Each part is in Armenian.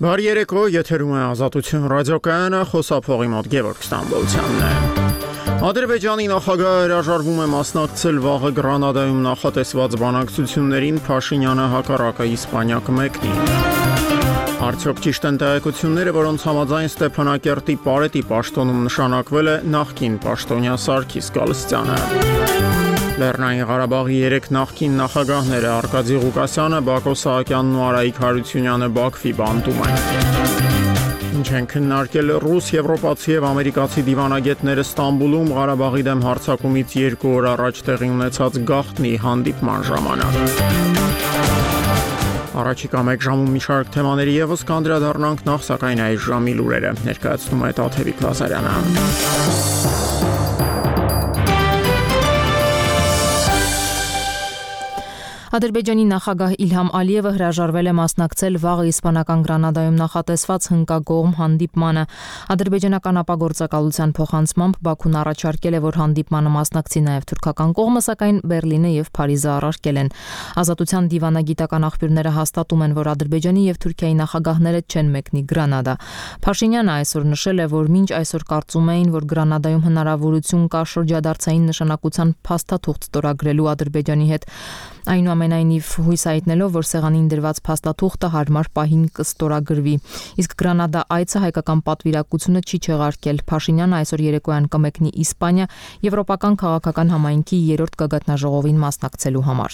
Բարի երեկո, եթերում է Ազատություն ռադիոկայանը, խոսափողի մոտ Գևորգ Ստամբոլցյանն է։ Ադրբեջանի նախագահը հրաժարվում է մասնակցել վաղը Գրանադայում նախատեսված բանակցություններին, Փաշինյանը հակառակը Իսպանիա կմեկնի։ Արդյոք ճիշտ են տեղեկությունները, որոնց համաձայն Ստեփանակերտի Պարետի պաշտոնում նշանակվել է նախկին պաշտոնյա Սարգիս Գալստյանը։ Լեռնային Ղարաբաղի 3 նախկին նախագահները Արկադի Ղուկասյանը, Բակո Սահակյանն ու Արայիկ Հարությունյանը Բաքվի բանտում են։ Ինչ են քննարկել ռուս, եվրոպացի եւ ամերիկացի դիվանագետները Ստամբուլում Ղարաբաղի դեմ հարձակումից 2 օր առաջ տեղի ունեցած գաղտնի հանդիպման ժամանակ։ Առաջիկա 1 ժամում մի շարք թեմաների եւս կանդրադառնանք, նախ սակայն այս ժամի լուրերը ներկայացնում է Տաթևիկ Լազարյանը։ Ադրբեջանի նախագահ Իլհամ Ալիևը հրաժարվել է մասնակցել վաղը իսպանական Գրանադայում նախատեսված հնկակողմ հանդիպմանը։ Ադրբեջանական ապագործակալության փոխանցմամբ Բաքուն առաջարկել է, որ հանդիպմանը մասնակցի նաև թուրքական կողմը, սակայն Բերլինը եւ Փարիզը առարկել են։ Ազատության դիվանագիտական աղբյուրները հաստատում են, որ Ադրբեջանի եւ Թուրքիայի նախագահները չեն մեկնի Գրանադա։ Փաշինյանը այսօր նշել է, որ մինչ այսօր կարծում էին, որ Գրանադայում հնարավորություն կա շրջադարձային նշանակության փաստաթուղթ ստորագրելու Ադրբեջանի հետ, այնուամենայնիվ հույս հայտնելով, որ սեղանին դրված փաստաթուղթը հարմար պահին կստորագրվի։ Իսկ Գրանադա այցը հայկական պատվիրակությունը չի չեղարկել։ Փաշինյանը այսօր երեկոյան կմեկնի Իսպանիա Եվրոպական քաղաքական համայնքի 3-րդ գագաթնաժողովին մասնակցելու համար։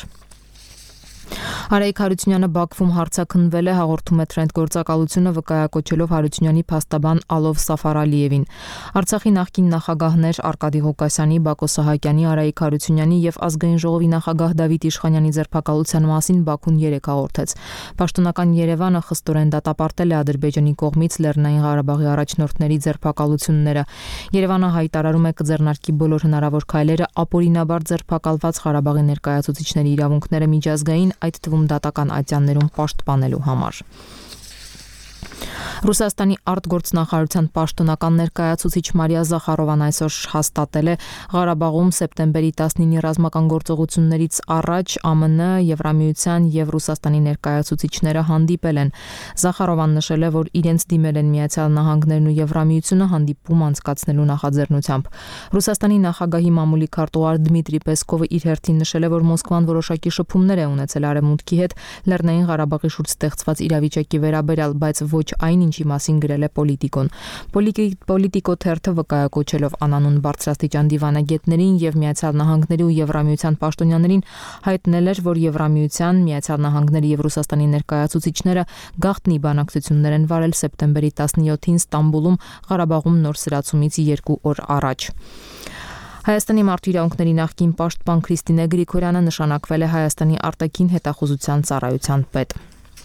Արայիկ Հարությունյանը Բաքվում հարցաքննվել է, հաղորդում է Trend գործակալությունը, վկայակոչելով Հարությունյանի փաստաբան Ալով Սաֆարալիևին։ Արցախի նախկին նախագահներ Արկադի Ղուկասյանի, Բակո Սահակյանի, Արայիկ Հարությունյանի եւ Ազգային ժողովի նախագահ Դավիթ Իշխանյանի ձերբակալության մասին Բաքուն 3 հաղորդեց։ Պաշտոնական Երևանը խստորեն դատապարտել է Ադրբեջանի կողմից Լեռնային Ղարաբաղի առաջնորդների ձերբակալությունները։ Երևանը հայտարարում է կձեռնարկի բոլոր հնարավոր քայլերը ապօրինաբար ձերբակալված Ղարաբաղի ներկայացուցիչների իրավունքները միջազգային, այդ թվում դատական ատյաններում պաշտպանելու համար։ Ռուսաստանի արտգործնախարարության պաշտոնական ներկայացուցիչ Մարիա Զախարովան այսօր հաստատել է Ղարաբաղում սեպտեմբերի 19-ի ռազմական գործողություններից առաջ ԱՄՆ, Եվրամիության եւ Ռուսաստանի ներկայացուցիչները հանդիպել են։ Զախարովան նշել է, որ իրենց դիմել են Միացյալ Նահանգներն ու Եվրամիությունը հանդիպում անցկացնելու նախաձեռնությամբ։ Ռուսաստանի նախագահի մամուլի քարտուղար Դմիտրի Պեսկովը իր հերթին նշել է, որ Մոսկվան որոշակի շփումներ է ունեցել Արևմուտքի հետ Լեռնային Ղարաբաղի շուրջ ստեղծված իրավիճակի վերաբերյալ, բայց ոչ այն, ինչի մասին գրել է Պոլիտիկոն։ Պոլիտիկո թերթը վկայակոչելով անանուն բարձրաստիճան դիվանագետներին եւ Միացյալ Նահանգների ու Եվրամիության պաշտոնյաներին հայտնել էր, որ Եվրամիության, Միացյալ Նահանգների եւ Ռուսաստանի ներկայացուցիչները գաղտնի բանակցություններ են վարել սեպտեմբերի 17-ին Ստամբուլում Ղարաբաղում նոր սրացումից 2 օր առաջ։ Հայաստանի մարդու իրավունքների նախկին պաշտպան Քրիստինե Գրիգորյանը նշանակվել է Հայաստանի արտաքին հետախուզության ծառայության պետ։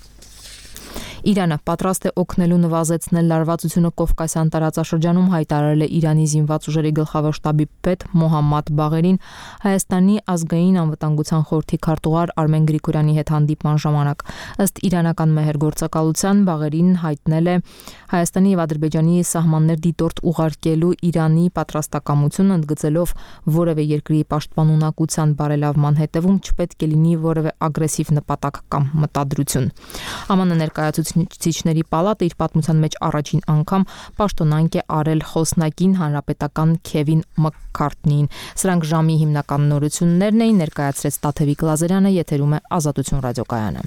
Իրանը պատրաստ է օգնելու նվազեցնել լարվածությունը Կովկասյան տարածաշրջանում, հայտարարել է Իրանի զինված ուժերի գլխավոր շտաբի պետ Մոհամմադ Բաղերին Հայաստանի ազգային անվտանգության խորհրդի քարտուղար Արմեն Գրիգորյանի հետ հանդիպման ժամանակ։ Ըստ իրանական մեհերգործակալության Բաղերին հայտնել է Հայաստանի եւ Ադրբեջանի սահմաններ դիտորդ ուղարկելու Իրանի պատրաստակամությունը, ընդգծելով որևէ երկրի պաշտպանունակության բարելավման հետևում չպետք է լինի որևէ ագրեսիվ նպատակ կամ մտադրություն։ ԱՄՆ ներկայացուցիչների պալատը իր պատմության մեջ առաջին անգամ պաշտոնանկ է արել խոսնակին հանրապետական Քևին Մաքքարթնիին։ Սրանք ժամի հիմնական նորություններն էին, ներկայացրեց Տաթևիկ Լազարյանը, եթերում է Ազատություն ռադիոկայանը։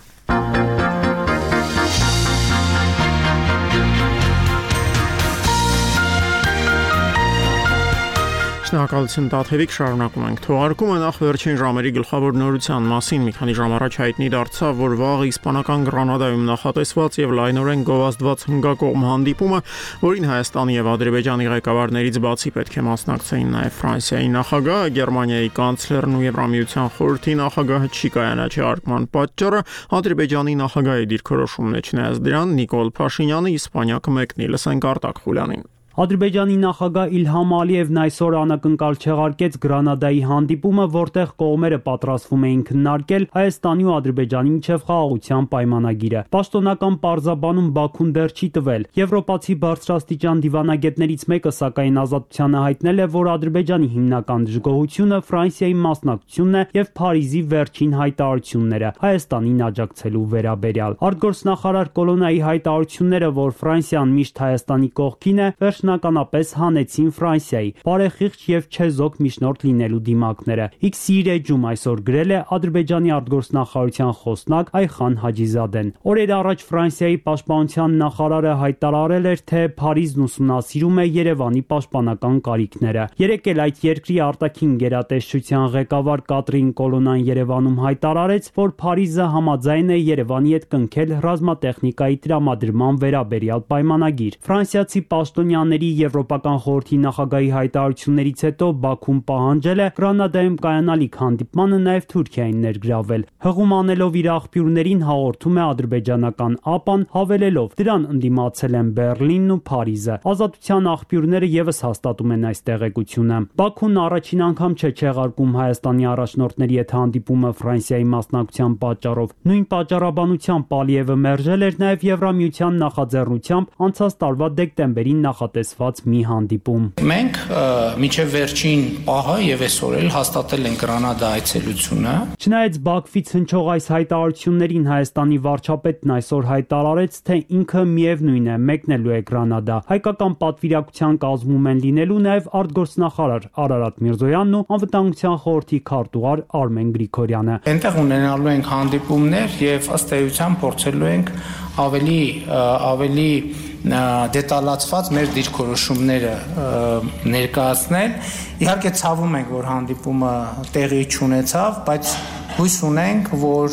Շնորհակալություն Տաթևիկ, շարունակում ենք թողարկումը։ Նախ վերջին ժամերի գլխավոր նորության մասին մի քանի ժամ առաջ հայտնի դարձավ, որ վաղը իսպանական Գրանադայում նախատեսված եւ լայնորեն գովազդված հնգակողմ հանդիպումը, որին Հայաստանի եւ Ադրբեջանի ղեկավարներից բացի պետք է մասնակցեին նաեւ Ֆրանսիայի նախագահը, Գերմանիայի կանցլերն ու Եվրամիության խորհրդի նախագահը չի կայանաչարկման պատճառը Ադրբեջանի նախագահի դիրքորոշումն է, չնայած դրան Նիկոլ Փաշինյանը Իսպանիա կմեկնի, լսենք Արտակ Խուլյանին։ Ադրբեջանի նախագահ Իլհամ Ալիևն այսօր անակնկալ չեղարկեց Գրանադայի հանդիպումը, որտեղ կողմերը պատրաստվում էին քննարկել Հայաստանի ու Ադրբեջանի միջև խաղաղության պայմանագիրը։ Պաշտոնական պարզաբանում Բաքուն դեռ չի տվել։ Եվրոպացի բարձրաստիճան դիվանագետներից մեկը սակայն ազատությանը հայտնել է, որ Ադրբեջանի հիմնական դժգոհությունը Ֆրանսիայի մասնակցությունն է եւ Փարիզի վերջին հայտարարությունները Հայաստանին աջակցելու վերաբերյալ։ Արտգործնախարար Կոլոնայի հայտարարությունները, որ Ֆրանսիան միշտ Հայաստանի կողքին է, վերջնականապես հանեցին Ֆրանսիայի բարեխիղճ եւ չեզոք միջնորդ լինելու դիմակները։ X-ի էջում այսօր գրել է Ադրբեջանի արտգործնախարարության խոսնակ Այխան Հաջիզադեն։ Օրեր առաջ Ֆրանսիայի պաշտպանության նախարարը հայտարարել էր, թե Փարիզն ուսումնասիրում է Երևանի պաշտպանական կարիքները։ Երեկ էլ այդ երկրի արտաքին գերատեսչության ղեկավար Կատրին Կոլոնան Երևանում հայտարարեց, որ Փարիզը համաձայն է Երևանի հետ կնքել ռազմատեխնիկայի տրամադրման վերաբերյալ պայմանագիր։ Ֆրանսիացի պաշտոնյաների Եվրոպական խորհրդի նախագահի հայտարարություններից հետո Բաքուն պահանջել է Գրանադայում կայանալիք հանդիպմանը նաև Թուրքիային ներգրավել։ Հղում անելով իր աղբյուրներին հաղորդում է ադրբեջանական ԱՊԱ-ն, հավելելով. դրան ընդդիմացել են Բեռլինն ու Փարիզը։ Ազատության աղբյուրները եւս հաստատում են այս տեղեկությունը։ Բաքուն առաջին անգամ չէ չեղարկում Հայաստանի առաջնորդների հետ հանդիպումը Ֆրանսիայի մասնակցության պատճառով։ Նույն պատճառաբանությամբ Ալիևը մերժել էր նաև Եվրամիության նախաձեռնությամբ անցած տարվա դեկտեմբերին նախատեսված մի հանդիպում։ Մենք մինչև վերջին պահը եւ այսօր էլ հաստատել ենք Գրանադա այցելությունը։ Չնայած Բաքվից հնչող այս հայտարարություններին Հայաստանի վարչապետն այսօր հայտարարեց, թե ինքը միևնույն է մեկնելու է Գրանադա։ Հայկական պատվիրակության կազմում են լինելու նաև արտգործնախարար Արարատ Միրզոյանն ու անվտանգության խորհրդի քարտուղար Արմեն Գրիգորյանը։ Այնտեղ ունենալու ենք հանդիպումներ եւ ըստ էության փորձելու ենք ավելի դետալացված մեր դիրքորոշումները ներկայացնել։ Իհարկե ցավում ենք, որ հանդիպումը տեղի չունեցավ, բայց հույս ունենք,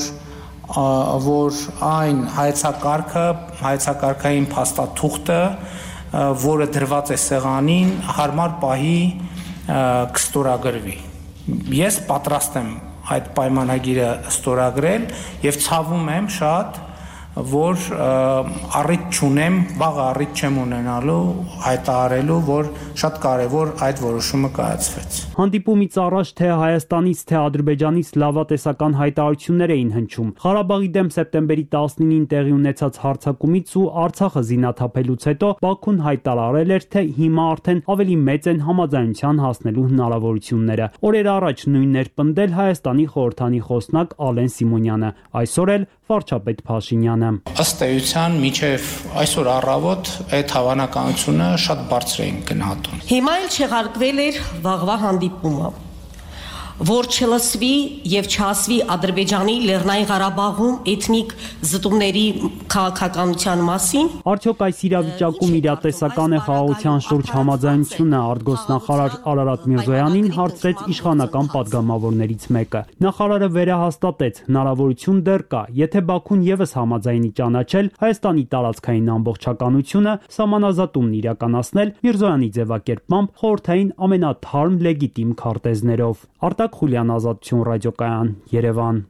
որ այն հայեցակարգային փաստաթուղթը, որը դրված է սեղանին, հարմար պահի կստորագրվի։ Ես պատրաստ եմ այդ պայմանագիրը ստորագրել եւ ցավում եմ շատ, որ առիթ չունեմ, վաղ առիթ չեմ ունենալու հայտարարելու, որ շատ կարևոր այդ որոշումը կայացվեց։ Հանդիպումից առաջ թե Հայաստանից, թե Ադրբեջանից լավատեսական հայտարարություններ էին հնչում։ Ղարաբաղի դեմ սեպտեմբերի 19-ին տեղի ունեցած հարձակումից ու Արցախը զինաթափելուց հետո Բաքուն հայտարարել էր, թե հիմա արդեն ավելի մեծ են համաձայնության հասնելու հնարավորությունները։ Օրեր առաջ նույնն էր պնդել Հայաստանի խորհրդանի խոսնակ Ալեն Սիմոնյանը, այսօր էլ վարչապետ Փաշինյանը։ Ըստ էության մինչև այսօր առավոտ այդ հավանականությունը շատ բարձր էին գնահատում։ Հիմա էլ չեղարկվել էր վաղվա հանդիպումը, որ չլսվի եւ չասվի Ադրբեջանի Լեռնային Ղարաբաղում էթնիկ զտումների քաղաքականության մասին։ Արդյոք այս իրավիճակում իրատեսական է խաղաղության շուրջ համաձայնությունը, արտգործնախարար Արարատ Միրզոյանին հարցրեց իշխանական падգամավորներից մեկը։ Նախարարը վերահաստատեց, հնարավորություն դեռ կա, եթե Բաքուն եւս համաձայնի ճանաչել Հայաստանի տարածքային ամբողջականությունը, սահմանազատումն իրականացնել Միրզոյանի ձևակերպմամբ խորհրդային ամենաթարմ լեգիտիմ քարտեզներով։ Խուլյան, Ազատություն ռադիոկայան, Երևան։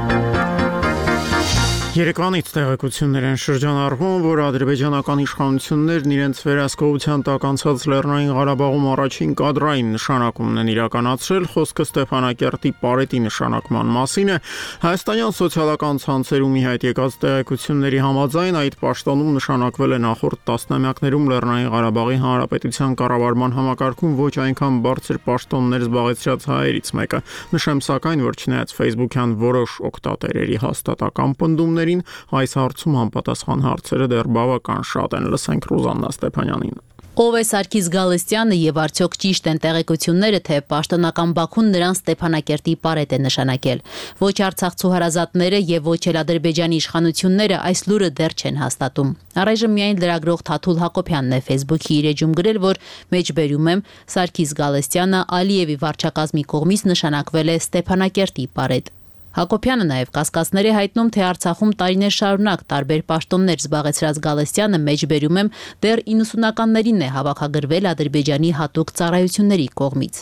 Երեկվանից տեղեկություններ են շրջանառվում, որ ադրբեջանական իշխանություններն իրենց վերահսկողության տակ անցած Լեռնային Ղարաբաղում առաջին կադրային նշանակումն են իրականացրել։ Խոսքը Ստեփանակերտի Պարետի նշանակման մասին է։ Հայաստանյան սոցիալական ցանցերում ի հայտ եկած տեղեկությունների համաձայն այդ պաշտոնում նշանակվել է նախորդ տասնամյակներում Լեռնային Ղարաբաղի Հանրապետության կառավարման համակարգում ոչ այնքան բարձր պաշտոններ զբաղեցրած հայերից մեկը։ Նշեմ սակայն, որ չնայած Facebook-յան որոշ օգտատերերի հաստատական պնդումներ այս հարցում համապատասխան հարցերը դեռ բավական շատ են։ Լսենք Ռուզաննա Ստեփանյանին։ Ով է Սարգիս Գալստյանը եւ արդյոք ճիշտ են տեղեկությունները, թե պաշտոնական Բաքուն նրան Ստեփանակերտի Պարետ է նշանակել։ Ոչ արցախցու հարազատները եւ ոչ էլ Ադրբեջանի իշխանությունները այս լուրը դեռ չեն հաստատում։ Առայժմ միայն լրագրող Թաթուլ Հակոբյանն է Facebook-ի իր էջում գրել, որ մեջբերում եմ Սարգիս Գալստյանը Ալիևի վարչակազմի կողմից նշանակվել է Ստեփանակերտի Պարետ։ Հակոբյանը նաև կասկածներ է հայտնում, թե Արցախում տարիներ շարունակ տարբեր պաշտոններ զբաղեցրած Գալստյանը մեջբերում եմ դեռ 90-ականներին է հավաքագրվել Ադրբեջանի հատուկ ծառայությունների կողմից։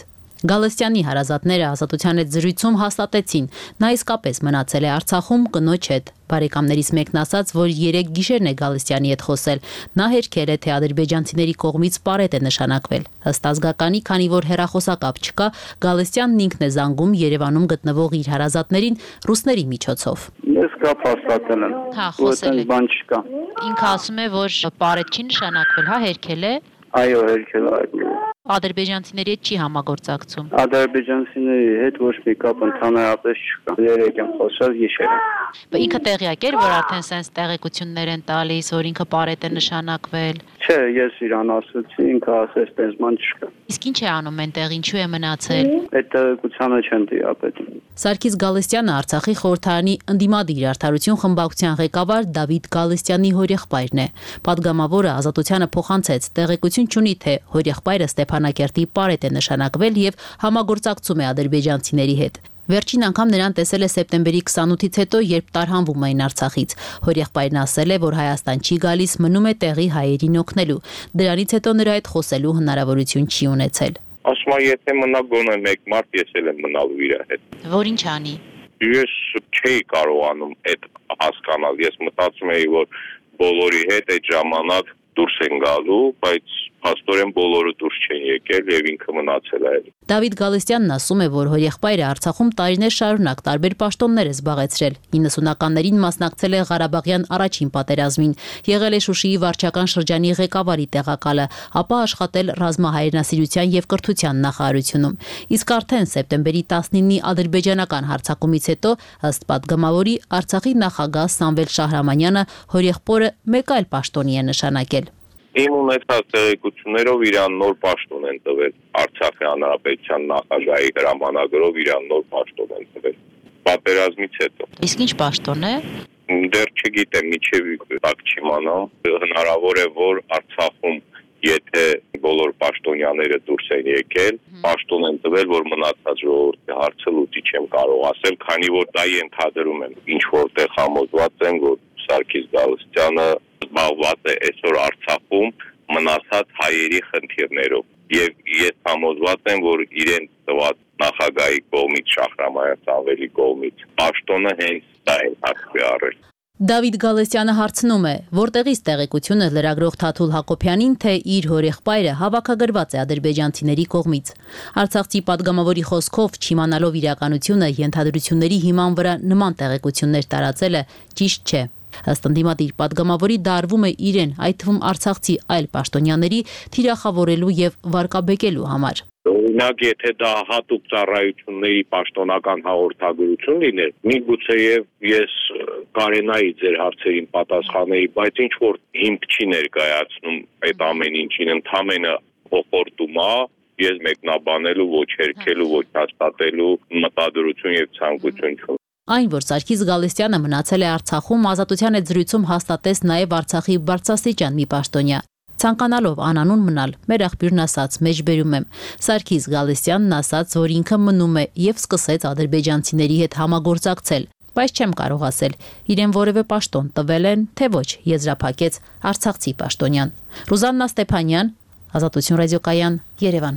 Գալստյանի հարազատները Ազատության հետ զրույցում հաստատեցին, նա իսկապես մնացել է Արցախում կնոջ հետ։ Բարեկամներից մեկն ասաց, որ 3 գիշերն է Գալստյանի հետ խոսել։ Նա հերքել է, թե ադրբեջանցիների կողմից պարետ է նշանակվել։ Ըստ ազգականի, քանի որ հեռախոսակապ չկա, Գալստյանն ինքն է զանգում Երևանում գտնվող իր հարազատներին ռուսների միջոցով։ Ես կապ հաստատել եմ։ Հա, խոսել եք։ Բան չկա։ Ինքը ասում է, որ պարետ չի նշանակվել, հա, հերքել է։ Այո, հերքել է։ Ադրբեջանցիների հետ չի համագործակցում։ Ադրբեջանցիների հետ ոչ մի կապ ընդհանրապես չկա։ 3 եմ խոսել գիշերը։ Ինքը տեղյակ էր, որ արդեն սենց տեղեկություններ են տալիս, որ ինքը պարետ է նշանակվել։ Չէ, ես իրան ասացի, ինքը ասեց, տես բան չկա։ Իսկ ինչ է անում այնտեղ, ինչու է մնացել։ Այդ տեղեկությանը չեն տիրապետում։ Սարգիս Գալստյանը Արցախի խորհրդարանի ընդդիմադիր արդարություն խմբակցության ղեկավար Դավիթ Գալստյանի հորեղբայրն է։ Պատգամավորը Ազատությանը փոխանցեց, տեղեկություն չունի, թե հորեղբայրը Ստեփանակերտի պարետ է նշանակվել եւ համագործակցում է ադրբեջանցիների հետ։ Վերջին անգամ նրան տեսել է սեպտեմբերի 28-ից հետո, երբ տարհանվում էին Արցախից։ Հորեղբայրն ասել է, որ Հայաստան չի գալիս, մնում է տեղի հայերին օգնելու։ Դրանից հետո նրա հետ խոսելու հնարավորություն չի ունեցել։ Ասում եմ, եթե մնա գոնե 1 մարդ, ես էլ եմ մնալու իր հետ։ Որ ինչ անի։ Ես չէի կարողանում այդ հասկանալ։ Ես մտածում էի, որ բոլորի հետ այդ ժամանակ դուրս են գալու, բայց փաստորեն բոլորը դուրս չեն եկել եւ ինքը մնացել է։ Դավիթ Գալստյանն ասում է, որ հորեղբայրը Արցախում տարիներ շարունակ տարբեր պաշտոններ է զբաղեցրել։ 90-ականներին մասնակցել է Ղարաբաղյան առաջին պատերազմին, եղել է Շուշիի վարչական շրջանի ղեկավարի տեղակալը, ապա աշխատել ռազմահայրենասիրության եւ կրթության նախարարությունում։ Իսկ արդեն սեպտեմբերի 19-ի ադրբեջանական հարձակումից հետո, ըստ պատգամավորի, Արցախի նախագահ Սամվել Շահրամանյանը հորեղբորը մեկ այլ պաշտոնի է նշանակել։ Իմ ունեցած տեղեկություններով իրան նոր պաշտոն են տվել Արցախի հանրապետության նախագահի հրամանագրով իրան նոր պաշտոն են տվել պատերազմից հետո։ Իսկ ինչ պաշտոն է։ Դեռ չգիտեմ, միջև տակ չիմանամ։ Հնարավոր է, որ Արցախում եթե բոլոր պաշտոնյաները դուրս են եկել, պաշտոն են տվել, որ մնացած ժողովրդի հարցը լուծի չեմ կարող ասել, քանի որ դա ենթադրում եմ, ինչ որտեղ համոզված եմ, որ Սարգիս Գալստյանը զբաղված է այսօր Արցախում մնացած հայերի խնդիրներով եւ ես համոզված եմ, որ իրեն տված նախագահի կողմից Շահրամանյան Սամվելի կողմից պաշտոնը հենց դա են հաշվի առել։ Դավիթ Գալստյանը հարցնում է, որտեղից տեղեկությունը լրագրող Թաթուլ Հակոբյանին, թե իր հորեղբայրը հավաքագրված է ադրբեջանցիների կողմից։ Արցախցի պատգամավորի խոսքով, չիմանալով իրականությունը, ենթադրությունների հիման վրա նման տեղեկություններ տարածելը ճիշտ չէ։ Ըստ ընդդիմադիր պատգամավորի դա արվում է իրեն, այդ թվում արցախցի այլ պաշտոնյաների թիրախավորելու եւ վարկաբեկելու համար։ Օրինակ, եթե դա հատուկ ծառայությունների պաշտոնական հաղորդագրություն լիներ, միգուցեև ես կարենայի ձեր հարցերին պատասխաների, բայց ինչ որ հիմք չի ներկայացնում այդ ամեն ինչին, ընդամենը փոխորդում է, ես մեկնաբանելու, ոչ հերքելու, ոչ հաստատելու մտադրություն եւ ցանկություն չունեմ։ Այն, որ Սարգիս Գալստյանը մնացել է Արցախում, Ազատության հետ զրույցում հաստատեց նաև Արցախի բարձրաստիճան մի պաշտոնյա։ Ցանկանալով անանուն մնալ, մեր աղբյուրն ասաց, մեջբերում եմ, Սարգիս Գալստյանն ասաց, որ ինքը մնում է եւ սկսեց ադրբեջանցիների հետ համագործակցել, բայց չեմ կարող ասել, իրեն որևէ պաշտոն տվել են, թե ոչ, եզրափակեց արցախցի պաշտոնյան։ Ռուզաննա Ստեփանյան, Ազատություն ռադիոկայան, Երևան։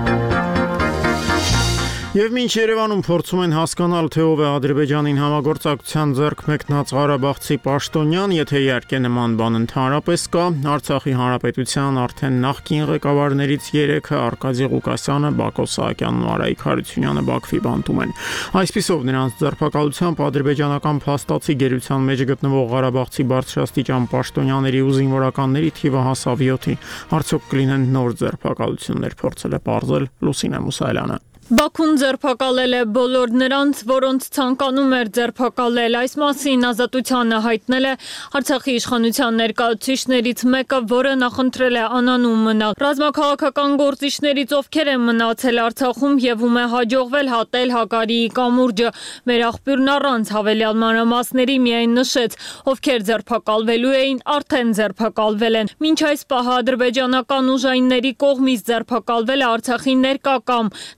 Եվ մինչ Երևանում փորձում են հասկանալ, թե ով է Ադրբեջանին համագործակցության ձեռք մեկնած Ղարաբաղցի պաշտոնյան, եթե իհարկե նման բան ընդհանրապես կա, Արցախի հանրապետության արդեն նախկին ղեկավարներից 3-ը Արկադի Ղուկասյանը, Բակո Սահակյանն ու Արայիկ Հարությունյանը Բաքվի բանտում են։ Այսպիսով նրանց ձերբակալությամբ ադրբեջանական փաստացի գերության մեջ գտնվող Ղարաբաղցի բարձրաստիճան պաշտոնյաների ու զինվորականների թիվը հասավ 7-ի։ Արդյոք կլինեն նոր ձերբակալություններ, փորձել է պարզել Լուսինե Մուսայելյանը։ Բաքուն ձերբակալել է բոլոր նրանց, որոնց ցանկանում էր ձերբակալել։ Այս մասին Ազատությանը հայտնել է Արցախի իշխանության ներկայացուցիչներից մեկը, որը նախընտրել է անանուն մնալ։ Ռազմաքաղաքական գործիչներից ովքեր են մնացել Արցախում եւ ում է հաջողվել հատել Հակարիի կամուրջը։ Մեր աղբյուրն առանց հավելյալ մանրամասների միայն նշեց, ովքեր ձերբակալվելու էին, արդեն ձերբակալվել են։ Մինչ այս պահը ադրբեջանական ուժայինների կողմից ձերբակալվել է Արցախի ներկա կամ նախկին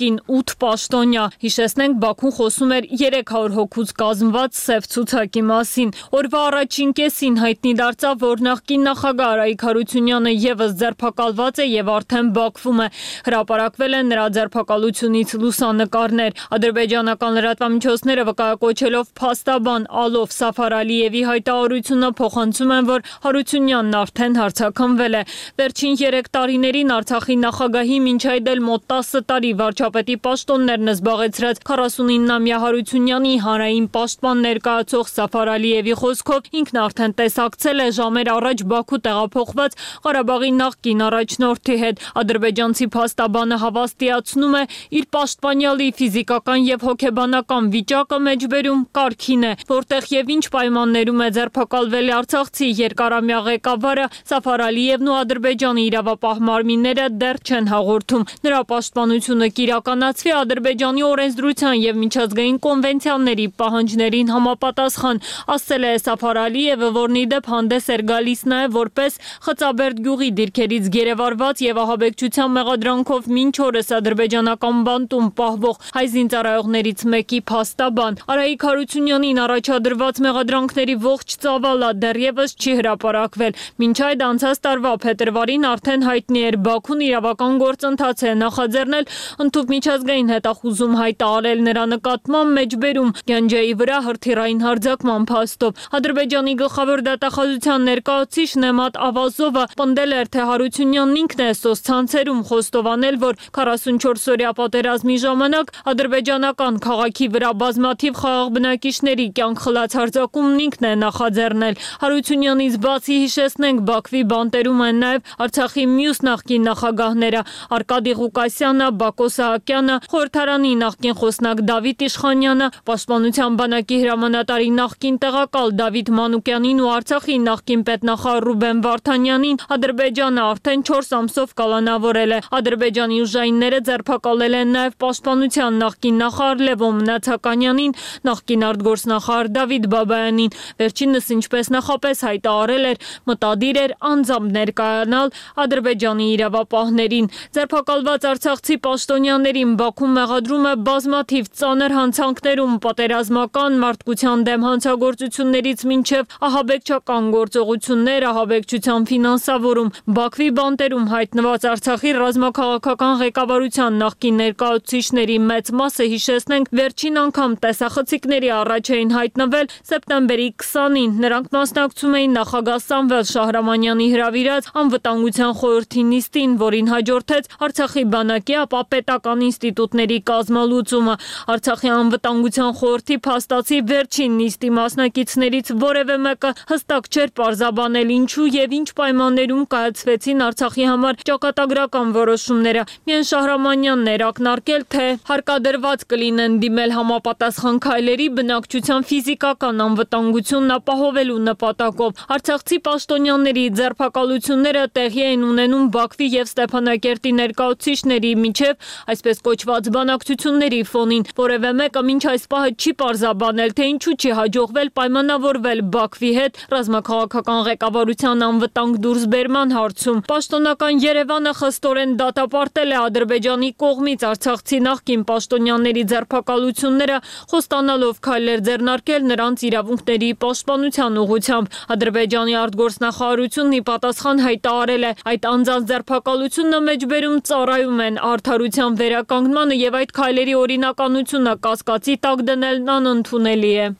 նախկին 8 պաշտոնյա։ Հիշեցնենք, Բաքուն խոսում էր 300 հոգուց կազմված սև ցուցակի մասին։ Օրվա առաջին կեսին հայտնի դարձավ, որ նախկին նախագահ Արայիկ Հարությունյանը եւս ձերբակալված է եւ արդեն Բաքվում է։ Հրապարակվել են նրա ձերբակալությունից լուսանկարներ։ Ադրբեջանական լրատվամիջոցները վկայակոչելով փաստաբան Ալով Սաֆար Ալիևի հայտարարությունը փոխանցում են, որ Հարությունյանն արդեն հարձակվել է։ Վերջին 3 տարիներին Արցախի նախագահի մինչ այդ էլ մոտ 10 տարի վարչապետի պաշտոններն զբաղեցրած 49-ամյա Հարությունյանի հանրային պաշտպան ներկայացող Սաֆար Ալիևի խոսքով ինքն արդեն տեսակցել է ժամեր առաջ Բաքու տեղափոխված Ղարաբաղի նախկին առաջնորդի հետ։ Ադրբեջանցի փաստաբանը հավաստիացնում է, իր պաշտպանյալի ֆիզիկական եւ հոգեբանական վիճակը մեջբերում կարգին է, որտեղ եւ ինչ պայմաններում է ձերբակալվել արցախցի երկարամյա ղեկավարը Սաֆար Ալիևն ու Ադրբեջանի իրավապահ մարմինները դեռ չեն հաղորդում։ Նրա պաշտպանությունը կիրականացվի Ադրբեջանի օրենսդրության եւ միջազգային կոնվենցիաների պահանջներին համապատասխան, ասել է Սաֆար Ալիևը, որն ի դեպ հանդես էր գալիս նաեւ որպես Խծաբերդ գյուղի դիրքերից գերեվարված եւ ահաբեկչության մեղադրանքով մինչ օրս ադրբեջանական բանտում պահվող հայ զինծառայողներից մեկի փաստաբան։ Արայիկ Հարությունյանին առաջադրված մեղադրանքների ողջ ծավալը դեռևս չի հրապարակվել։ Մինչ այդ անցած տարվա փետրվարին արդեն հայտնի էր Բաքուն իրավական գործընթաց է նախաձեռնել ընդհանուր միջազգային հետախուզում հայտարարել նրա նկատմամբ մեջբերում Գանջեի վրա հրթիռային հարձակման փաստով։ Ադրբեջանի գլխավոր դատախազության ներկայացուցիչ Նեմատ Ավազովը պնդել էր, թե Հարությունյանն ինքն է սոցցանցերում խոստովանել, որ 44-օրյա պատերազմի ժամանակ ադրբեջանական քաղաքի վրա բազմաթիվ խաղաղ բնակիչների կյանք խլած հարձակումն ինքն է նախաձեռնել։ Հարությունյանից բացի հիշեցնենք, Բաքվի բանտերում են նաև Արցախի մյուս նախկին նախագահները Արկադի Ղուկասյանը, Բակո Սահակյանը, խորհրդարանի նախկին խոսնակ Դավիթ Իշխանյանը, Պաշտպանության բանակի հրամանատարի նախկին տեղակալ Դավիթ Մանուկյանին ու Արցախի նախկին պետնախարար Ռուբեն Վարդանյանին Ադրբեջանը արդեն 4 ամսով կալանավորել է։ Ադրբեջանի ուժայինները ձերբակալել են նաև Պաշտպանության նախկին նախարար Լևոն Մնացականյանին, նախկին արտգործնախարար Դավիթ Բաբայանին։ Վերջինս ինչպես նախապես հայտարարել էր, մտադիր էր անձամբ ներկայանալ Ադրբեջանի իրավապահներին։ Ձերբակալված արցախցի պաշտոնյաներին Բաքուն մեղադրում է բազմաթիվ ծանր հանցանքներում պատերազմական մարդկության դեմ հանցագործություններից մինչև ահաբեկչական գործողություններ, ահաբեկչության ֆինանսավորում։ Բաքվի բանտերում հայտնված Արցախի ռազմաքաղաքական ղեկավարության նախկին ներկայացուցիչների մեծ մասը, հիշեցնենք, վերջին անգամ տեսախցիկների առաջ էին հայտնվել սեպտեմբերի 20-ին։ Նրանք մասնակցում էին նախագահ Սամվել Շահրամանյանի հրավիրած անվտանգության խորհրդի նիստին, որին հաջորդեց Արցախի բանակի, ապա պետական ինստիտուտների կազմալուծումը։ Արցախի անվտանգության խորհրդի փաստացի վերջին նիստի մասնակիցներից որևէ մեկը հստակ չէր պարզաբանել ինչու եւ ինչ պայմաններում կայացվեցին Արցախի համար ճակատագրական որոշումները։ Միայն Շահրամանյանն էր ակնարկել, թե հարկադրված կլինեն դիմել համապատասխան քայլերի բնակչության ֆիզիկական անվտանգությունն ապահովելու նպատակով։ Արցախցի պաշտոնյաների ձերբակալությունները տեղի են ունենում Բաքվի եւ Ստեփանակերտի ներկայացուցիչների միջև այսպես կոչված բանակցությունների ֆոնին։ Որևէ մեկը մինչ այս պահը չի պարզաբանել, թե ինչու չի հաջողվել պայմանավորվել Բաքվի հետ ռազմաքաղաքական ղեկավարության անվտանգ դուրսբերման հարցում։ Պաշտոնական Երևանը խստորեն դատապարտել է Ադրբեջանի կողմից արցախցի նախկին պաշտոնյաների ձերբակալությունները, խոստանալով քայլեր ձեռնարկել նրանց իրավունքների պաշտպանության ուղղությամբ։ Ադրբեջանի արտգործնախարարությունն ի պատասխան հայտարարել է, այդ անձանց ձերբակալությունը մեջբերում ծառայում են արդարության վերականգնմանը եւ այդ քայլերի օրինականությունը կասկածի տակ դնելն անընդունելի է։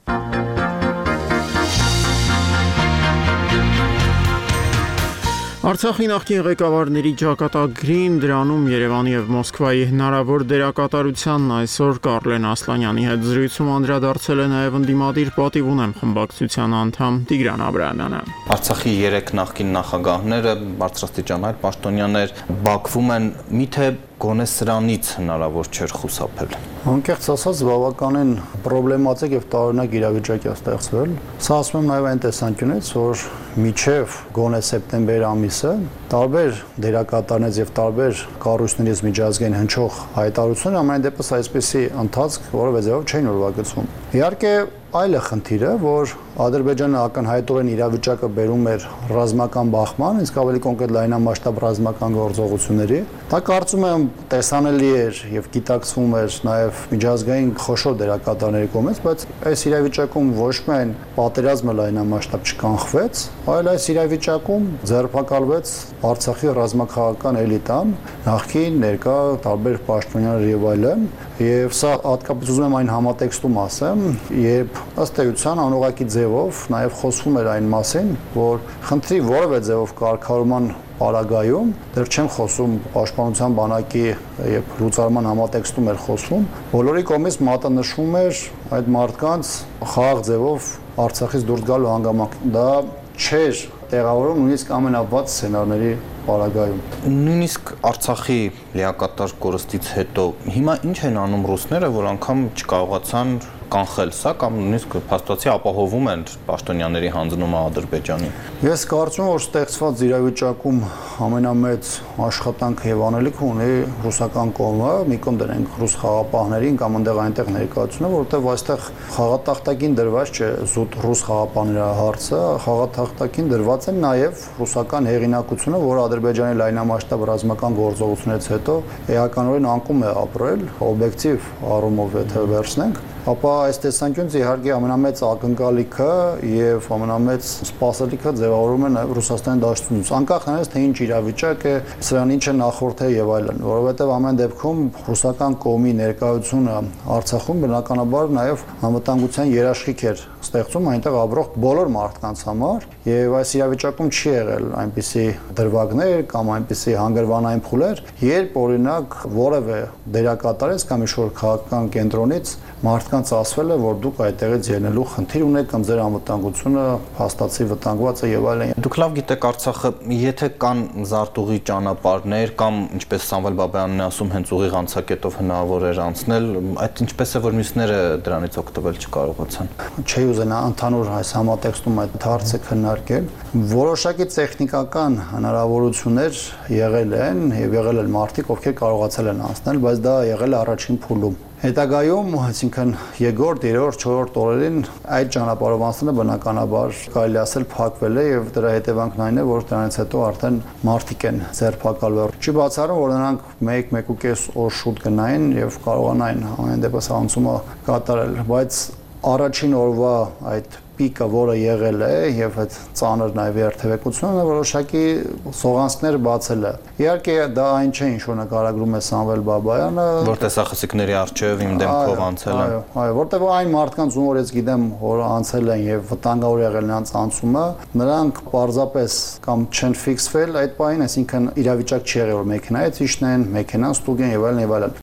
Արցախի նախկին ղեկավարների ճակատագրին դրանում Երևանի եւ Մոսկվայի հնարավոր դերակատարությանն այսօր Կարլեն Ասլանյանի հետ զրույցում անդրադարձել է նաեւ ընդդիմադիր պատիվ ունեմ խմբակցության անդամ Տիգրան Աբրահամյանը։ Արցախի 3 նախկին նախագահները, բարձրաստիճան հայ պաշտոնյաներ Բաքվում են, միթե գոնե սրանից հնարավոր չէր խուսափել։ Անկեղծ ասած բավականին պրոբլեմատիկ եւ տարօրինակ իրավիճակ է ստեղծվել։ Սա ասում եմ նաեւ այն տեսանկյունից, որ միջև գոնե սեպտեմբեր ամիսը տարբեր դերակատարներից եւ տարբեր կառույցներից միջազգային հնչող հայտարարություններ ամեն դեպս այսպեսի ընթացք որևէ ձևով չէին ուրվագծվում։ Իհարկե այլ է խնդիրը, որ Ադրբեջանը ակնհայտորեն իրավիճակը բերում էր ռազմական բախման, իսկ ավելի կոնկրետ լայնամասշտաբ ռազմական գործողությունների։ Դա կարծում եմ տեսանելի էր եւ գիտակցվում էր նաեւ միջազգային խոշոր դերակատարների կողմից, բայց այս իրավիճակում ոչ միայն պատերազմը լայնամասշտաբ չկանխվեց, այլ այս իրավիճակում ձերբակալվեց Արցախի ռազմաքաղաքական էլիտան, նախկին, ներկա, տարբեր պաշտոնյաներ եւ այլն, եւ սա հատկապես ուզում եմ այն համատեքստում ասեմ, երբ ըստ էության անուղղակի ձևով նաև խոսվում էր այն մասին, որ խնդրի որևէ ձևով կարգավորման պարագայում, դեռ չեմ խոսում պաշտպանության բանակի եւ լուծարման համատեքստում էր խոսվում, բոլորի կողմից մատնշվում էր այդ մարդկանց խաղաղ ձևով Արցախից դուրս գալու հանգամանք։ Դա չէր տեղավորում նույնիսկ ամենավատ սցենարների պարագայում։ Նույնիսկ Արցախի լիակատար կորստից հետո հիմա ինչ են անում ռուսները, որ անգամ չկարողացան կանխել սա կամ նույնիսկ փաստացի ապահովում են պաշտոնյաների հանձնումը Ադրբեջանին։ Ես կարծում եմ, որ ստեղծված իրավիճակում ամենամեծ աշխատանքը եւ անելիքը ունի ռուսական կողմը, մի կողմ դրենք ռուս խաղապահներին կամ այնտեղ ներկայացությունը, որովհետեւ այստեղ խաղատախտակին դրված չէ զուտ ռուս խաղապահների հարցը, խաղատախտակին դրված է նաեւ ռուսական հեղինակությունը, որը Ադրբեջանի լայնամասշտաբ ռազմական գործողությունից հետո էականորեն անկում է ապրել, օբյեկտիվ առումով եթե վերցնենք, ապա այս տեսանկյունից իհարկե ամենամեծ ակնկալիքը եւ ամենամեծ սպասելիքը ձևավորում է նաեւ Ռուսաստանի դաշտությունից, անկախ նրանից թե ինչ իրավիճակ է, սրան ինչ է նախորդել եւ այլն, որովհետեւ ամեն դեպքում ռուսական կողմի ներկայությունը Արցախում բնականաբար նաեւ անվտանգության երաշխիք էր ստեղծում այնտեղ ապրող բոլոր մարդկանց համար եւ այս իրավիճակում չի եղել այնպիսի դրվագներ կամ այնպիսի հանգրվանային փուլեր, երբ օրինակ որևէ դերակատարից կամ ինչ-որ քաղաքական կենտրոնից մարդկանց ասվել է, որ դուք այդտեղից ելնելու խնդիր ունեք կամ ձեր անվտանգությունը հաստատի վտանգված է եւ այլն։ Դուք լավ գիտեք Արցախը, եթե կան զարտուղի ճանապարհներ կամ ինչպես Սամվել Բաբայանն է ասում, հենց ուղիղ անցակետով հնարավոր էր անցնել, այդ ինչպես է որ մյուսները դրանից օգտվել չկարողացան։ Չի ուզենա ընդհանուր այս համատեքստում այդ հարցը քննարկել։ Որոշակի տեխնիկական հնարավորություններ եղել են եւ եղել են մարդիկ, ովքեր կարողացել են անցնել, բայց դա եղել է առաջին փուլում։ Հետագայում, այսինքն երկրորդ, երրորդ, չորրորդ օրերին այդ ճանապարհով անցնելը բնականաբար կարելի ասել փակվել է եւ դրա հետևանքն այն է, որ դրանից հետո արդեն մարդիկ են ձերբակալվել։ Չի բացառում, որ նրանք 1-1.5 օր շուտ գնային եւ կարողանային ամեն դեպս անցումը կատարել, բայց առաջին օրվա այդ պիկը, որը եղել է եւ այդ ծանր նաեւ երթևեկությունը որոշակի սողանցքներ բացել է։ Իհարկե դա այն չէ, ինչ որ նկարագրում է Սամվել Բաբայանը, որ տեսախցիկների արչեւ իմ դեմքով անցել են։ Այո, որտեղ այն մարդկանց ում որ ես գիտեմ, որ անցել են եւ վտանգավոր եղել նրանց անցումը, նրանք պարզապես կամ չեն ֆիքսվել այդ պահին, այսինքն իրավիճակ չի եղել, որ մեքենայից իջնեն, մեքենան ստուգեն եւ այլն եւ այլն։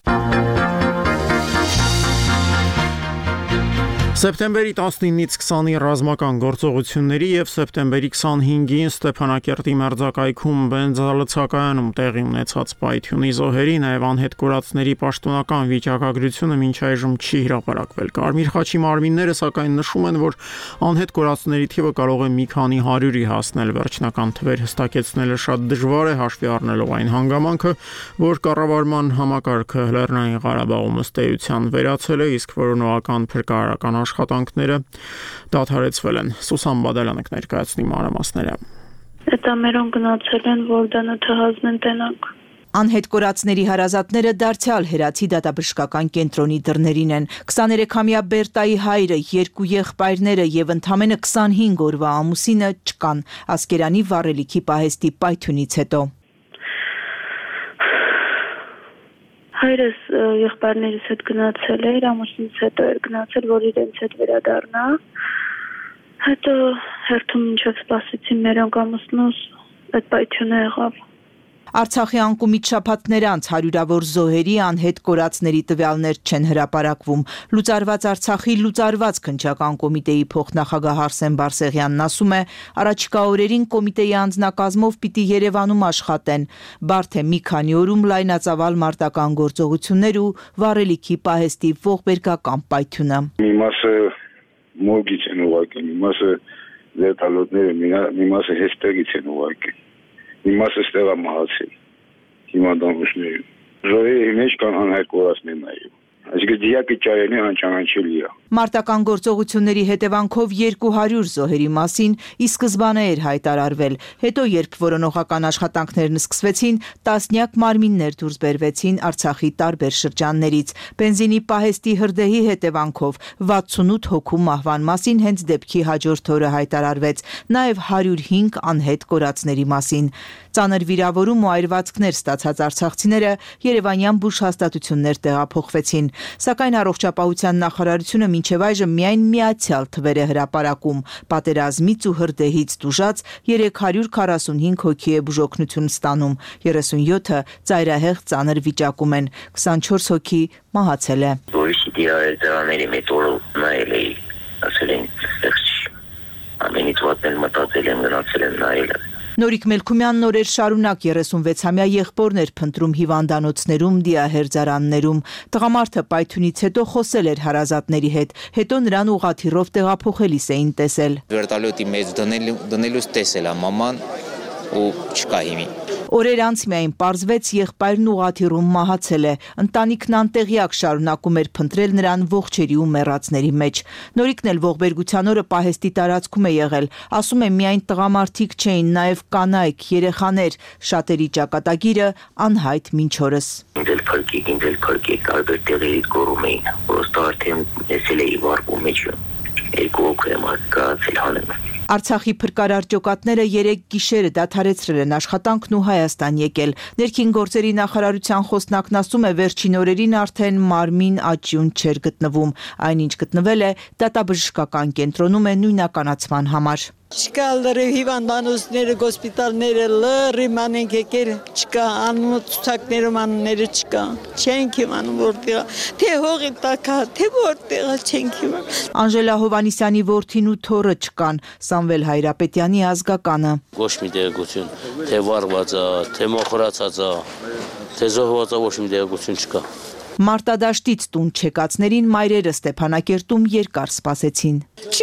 Սեպտեմբերի 19-ից 20-ի ռազմական գործողությունների եւ սեպտեմբերի 25-ին Ստեփանակերտի մերձակայքում բենզալցակայանում տեղի ունեցած պայթյունի զոհերի նաեւ անհետ կորածների պաշտոնական վիճակագրությունը մինչ այժմ չի հրապարակվել։ Կարմիր խաչի մարմինները սակայն նշում են, որ անհետ կորածների թիվը կարող է մի քանի հարյուրի հասնել։ Վերջնական թվեր հստակեցնելը շատ դժվար է հաշվի առնելով այն հանգամանքը, որ կառավարման համակարգը Լեռնային Ղարաբաղում ըստ էության վերացել է, իսկ որոնողական փրկարարական աշխատանքները դադարեցվել են։ Սուսան Բադալյանը կներկայացնի մանրամասները։ Դա մերոն գնացել են, որ դանոթը հանձնեն տենանք։ Անհետ կորածների հարազատները դարձյալ հերացի դատաբժշկական կենտրոնի դռներին են։ 23-ամյա Բերտայի հայրը, երկու եղբայրները եւ ընդամենը 25 օրվա ամուսինը չկան Ասկերանի վառելիքի պահեստի պայթյունից հետո։ Հայրս եղբայրներիս հետ գնացել էր, ամուսինս հետո էր գնացել, որ իրենց հետ վերադառնա։ Հետո հերթում մինչև սպասեցին մերոնք ամուսնուս այդ պայթյունը եղավ։ Արցախի անկումից շաբաթներ անց հարյուրավոր զոհերի անհետ կորածների տվյալներ չեն հրապարակվում։ Լուծարված Արցախի լուծարված քննչական կոմիտեի փոխնախագահ Արսեն Բարսեղյանն ասում է, առաջիկա օրերին կոմիտեի անձնակազմով պիտի Երևանում աշխատեն։ Բարդ է մի քանի օրում լայնածավալ մարտական գործողություններ ու վառելիքի պահեստի ողբերգական պայթյունը։ Մի մասը մորգից են ուղարկել, մի մասը վերտալոտները, մի մասը հեստերից են ուղարկել, մի մասը ստեղա մահացել, հիմա դամուշները։ Զոհերի մեջ կան անհայտ կորածներ նաև։ Այսինքն դիակի ճայենի անճանաչելի է։ Մարտական գործողությունների հետևանքով 200 զոհերի մասին ի սկզբանե էր հայտարարվել, հետո երբ որոնողական աշխատանքներն սկսվեցին, տասնյակ մարմիններ դուրս բերվեցին Արցախի տարբեր շրջաններից։ Բենզինի պահեստի հրդեհի հետևանքով 68 հոգու մահվան մասին հենց դեպքի հաջորդ օրը հայտարարվեց, նաև 105 անհետ կորածների մասին։ Ծանր վիրավորում ու այրվածքներ ստացած արցախցիները երևանյան բուժհաստատություններ տեղափոխվեցին, սակայն առողջապահության նախարարությունը մինչև այժմ միայն միացյալ թվեր է հրապարակում։ Պատերազմից ու հրդեհից տուժած 345 հոգի է բուժօգնություն ստանում, 37-ը ծայրահեղ ծանր վիճակում են, 24 հոգի մահացել է։ Դրաների մեթոդը նայել էի, ասել են, ամենից վատն մտածել եմ, գնացել եմ նայել։ Նորիկ Մելքումյանն օրեր շարունակ 36-ամյա եղբորներ փնտրում հիվանդանոցներում, դիահերձարաններում։ Տղամարդը պայթյունից հետո խոսել էր հարազատների հետ, հետո նրան ուղղաթիռով տեղափոխելիս էին տեսել։ Վերտալյոտի մեջ դնելուց տեսել է մաման ու չկա հիմի։ Օրեր անց միայն պարզվեց եղբայրն ուղղաթիռում մահացել է։ Ընտանիքն անտեղյակ շարունակում էր փնտրել նրան ողջերի ու մեռածների մեջ։ Նորիկն էլ ողբերգության օրը պահեստի տարածքում է եղել։ Ասում է միայն տղամարդիկ չէին, նաև կանայք, երեխաներ, շատերի ճակատագիրը անհայտ մինչ օրս։ Ինձ փրկեք, տարբեր տեղերից գոռում էին, որոստա արդեն եսել էի վարկու մեջ, երկու օգ եմ ակացել հանեմ։ Արցախի փրկարար ջոկատները 3 գիշերը դադարեցրել են աշխատանքն ու Հայաստան եկել։ Ներքին գործերի նախարարության խոսնակն ասում է, վերջին օրերին արդեն մարմին աճյուն չէր գտնվում, այնինչ գտնվել է դատաբժշկական կենտրոնում է նույնականացման համար։ Չկա լրիվ հիվանդանոցները, հոսպիտալները լրիվ մանենք եկել, չկա անմոծակներում անները չկա, չենք իմանում որտեղ, թե հողի տակա, թե որտեղ չենք իմանում։ Անժելա Հովանիսյանի որդին ու թոռը չկան, Սամվել Հայրապետյանի ազգականը։ Ոչ մի տեղեկություն, թե վառված է, թե մոխրացած է, թե զոհված է, ոչ մի տեղեկություն չկա։ Մարտադաշտից տուն չեկածներին մայրերը Ստեփանակերտում երկար սպասեցին։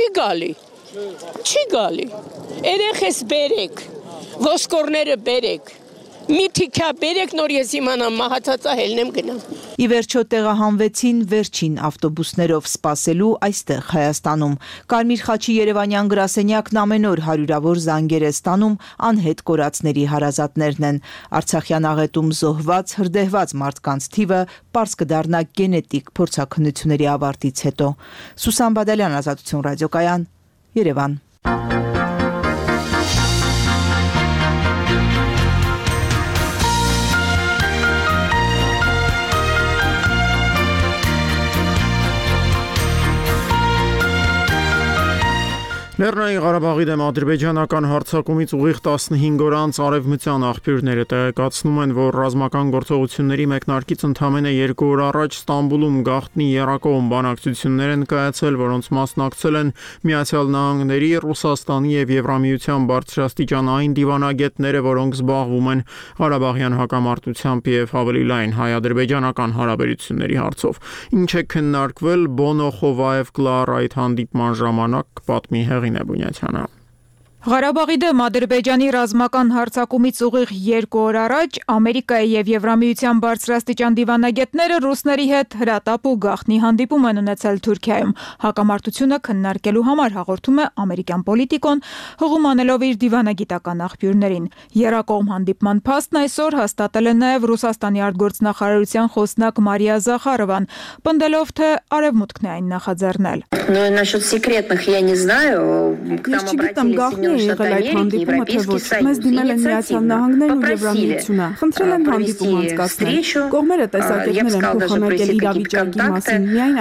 Չի գալի, երեխես բերեք, ոսկորները բերեք, մի թիքա բերեք, նոր ես իմանամ մահացածա հելնեմ գնամ։ Ի վերջո տեղահանվեցին վերջին ավտոբուսներով սպասելու այստեղ Հայաստանում։ Կարմիր խաչի երևանյան գրասենյակն ամեն օր հարյուրավոր զանգեր է ստանում անհետ կորածների հարազատներն են։ Արցախյան աղետում զոհված, հրդեհված մարդկանց թիվը պարզ կդառնա գենետիկ փորձաքննությունների ավարտից հետո։ Սուսան Բադալյան, Ազատություն ռադիոկայան, Երևան։ Լեռնային Ղարաբաղի դեմ ադրբեջանական հարձակումից ուղիղ 15 օր անց արևմտյան աղբյուրները տեղեկացնում են, որ ռազմական գործողությունների մեկնարկից ընդամենը 2 օր առաջ Ստամբուլում գաղտնի եռակողմ բանակցություններ են կայացել, որոնց մասնակցել են Միացյալ Նահանգների, Ռուսաստանի եւ Եվրամիության բարձրաստիճան այն դիվանագետները, որոնք զբաղվում են Ղարաբաղյան հակամարտությամբ եւ ավելի լայն հայ-ադրբեջանական հարաբերությունների հարցով։ Ինչ է քննարկվել Բոնո Խովաև Կլար այդ հանդիպման ժամանակ, պատմի Նեբունյացյանը։ Ղարաբաղի դեմ Ադրբեջանի ռազմական հարձակումից ուղիղ 2 օր առաջ Ամերիկայի եւ Եվրամիության բարձրաստիճան դիվանագետները ռուսների հետ հրատապ ու գաղտնի հանդիպում են ունեցել Թուրքիայում։ Հակամարտությունը քննարկելու համար հաղորդում է ամերիկյան պոլիտիկոն, հղում անելով իր դիվանագիտական աղբյուրներին։ Եռակողմ հանդիպման փաստն այսօր հաստատել է նաեւ Ռուսաստանի արտգործնախարարության խոսնակ Մարիա Զախարովան, պնդելով, թե Արևմուտքն է այն նախաձեռնել։ Но насчет секретных я не знаю, к нам обратились է եղել այդ հանդիպումը, թե ոչ։ Մեզ դիմել են Միացյալ Նահանգներն ու Եվրամիությունը։ Խնդրել են հանդիպում անցկացնել։ Կողմերը տեսակետներ են փոխանակել իրավիճակի մասին, միայն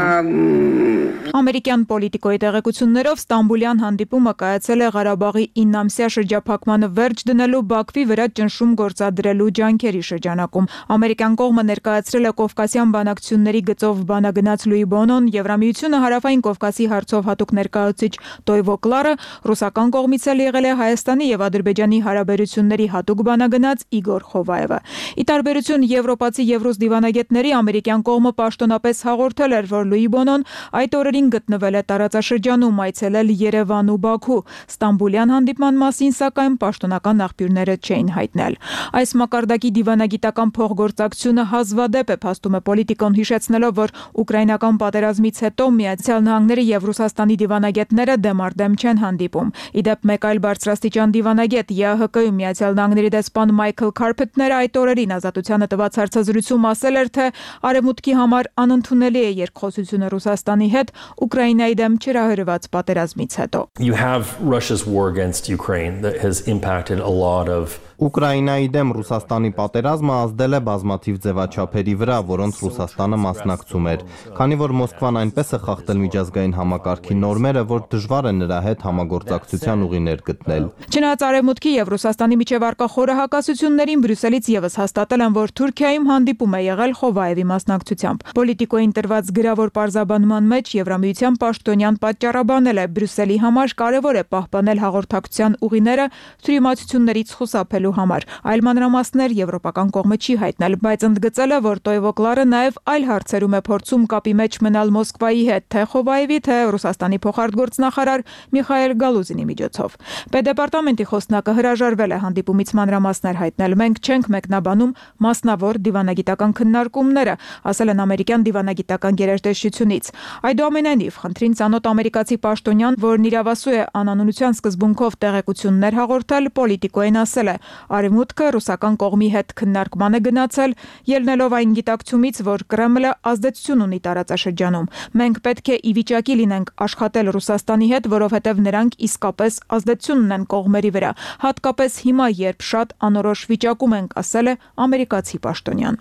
այսքանը։ Ամերիկյան պոլիտիկոյի տեղեկություններով Ստամբուլյան հանդիպումը կայացել է Ղարաբաղի 9-ամսյա շրջափակմանը վերջ դնելու Բաքվի վրա ճնշում գործադրելու ջանքերի շրջանակում։ Ամերիկյան կողմը ներկայացրել է Կովկասյան բանակցությունների գծով բանագնաց Լուի Բոնոն, Եվրամիությունը հարավային Կովկասի հարցով հատուկ ներկայացուցիչ Տոյվո Կլարը, ռուսական կողմից էլ եղել է Հայաստանի եւ Ադրբեջանի հարաբերությունների հատուկ բանագնաց Իգոր Խովայևը։ Ի տարբերություն եվրոպացի եւ ռուս դիվանագետների, ամերիկյան կողմը պաշտոնապես հաղորդել էր, որ Լուի Բոնոն այդ օրերին գտնվել է տարածաշրջանում, այցելել Երևան ու Բաքու։ Ստամբուլյան հանդիպման մասին սակայն պաշտոնական աղբյուրները չէին հայտնել։ Այս մակարդակի դիվանագիտական փոխգործակցությունը հազվադեպ է, փաստում է Պոլիտիկոն, հիշեցնելով, որ ուկրաինական պատերազմից հետո Միացյալ Նահանգները եւ Ռուսաստանի դիվանագետները դեմարդեմ չեն հանդիպում։ Իդեպ մեկ այլ բարձրաստիճան դիվանագետ ԵԱՀԿ-ում Միացյալ Նահանգների դեսպան Մայքլ Քարփեթները այդ օրերին Ազատությանը տված հարցազրույցում ասել էր, թե Արևմուտքի համար անընդունելի է երկխոսությունը Ռուսաստանի հետ Ուկրաինայի դեմ չհրահրված պատերազմից հետո։ You have Russia's war against Ukraine that has impacted a lot of Ուկրաինայի դեմ Ռուսաստանի պատերազմը ազդել է բազմաթիվ ձևաչափերի վրա, որոնց Ռուսաստանը մասնակցում էր, քանի որ Մոսկվան այնպես է խախտել միջազգային համակարգի նորմերը, որ դժվար է նրա հետ համագործակցության ուղիներ գտնել։ Չնայած Արևմուտքի եւ Ռուսաստանի միջև առկա խորը հակասություններին, Բրյուսելից եւս հաստատել են, որ Թուրքիայում հանդիպում է եղել Խովայևի մասնակցությամբ։ Պոլիտիկոյին տրված գրավոր պարզաբանման մեջ Եվրամիության պաշտոնյան պատճառաբանել է Բրյուսելի համար կարևոր է պահպանել հաղորդակցության ուղիները թյուրիմացություններից խուսափելու համար։ Այլ մանրամասներ եվրոպական կողմը չի հայտնել, բայց ընդգծել է, որ Տոյվո Կլարը նաև այլ հարցերում է փորձում կապի մեջ մնալ Մոսկվայի հետ, թե Խովայևի, թե Ռուսաստանի փոխարտգործնախարար Միխայել Գալուզինի միջոցով։ Պետդեպարտամենտի խոսնակը հրաժարվել է հանդիպումից մանրամասներ հայտնել։ Մենք չենք մեկնաբանում մասնավոր դիվանագիտական քննարկումները, ասել են ամերիկյան դիվանագիտական գերատեսչությունից։ Այդուամենայնիվ, խնդրին ծանոթ ամերիկացի պաշտոնյան, որն իրավասու է անանունության սկզբունքով տեղեկություններ հաղորդել, Պոլիտիկոյին ասել է. Արևմուտքը ռուսական կողմի հետ քննարկման է գնացել, ելնելով այն գիտակցումից, որ Կրեմլը ազդեցություն ունի տարածաշրջանում։ Մենք պետք է ի վիճակի լինենք աշխատել Ռուսաստանի հետ, որովհետև նրանք իսկապես ազդեցություն ունեն կողմերի վրա, հատկապես հիմա, երբ շատ անորոշ վիճակում ենք, ասել է ամերիկացի պաշտոնյան։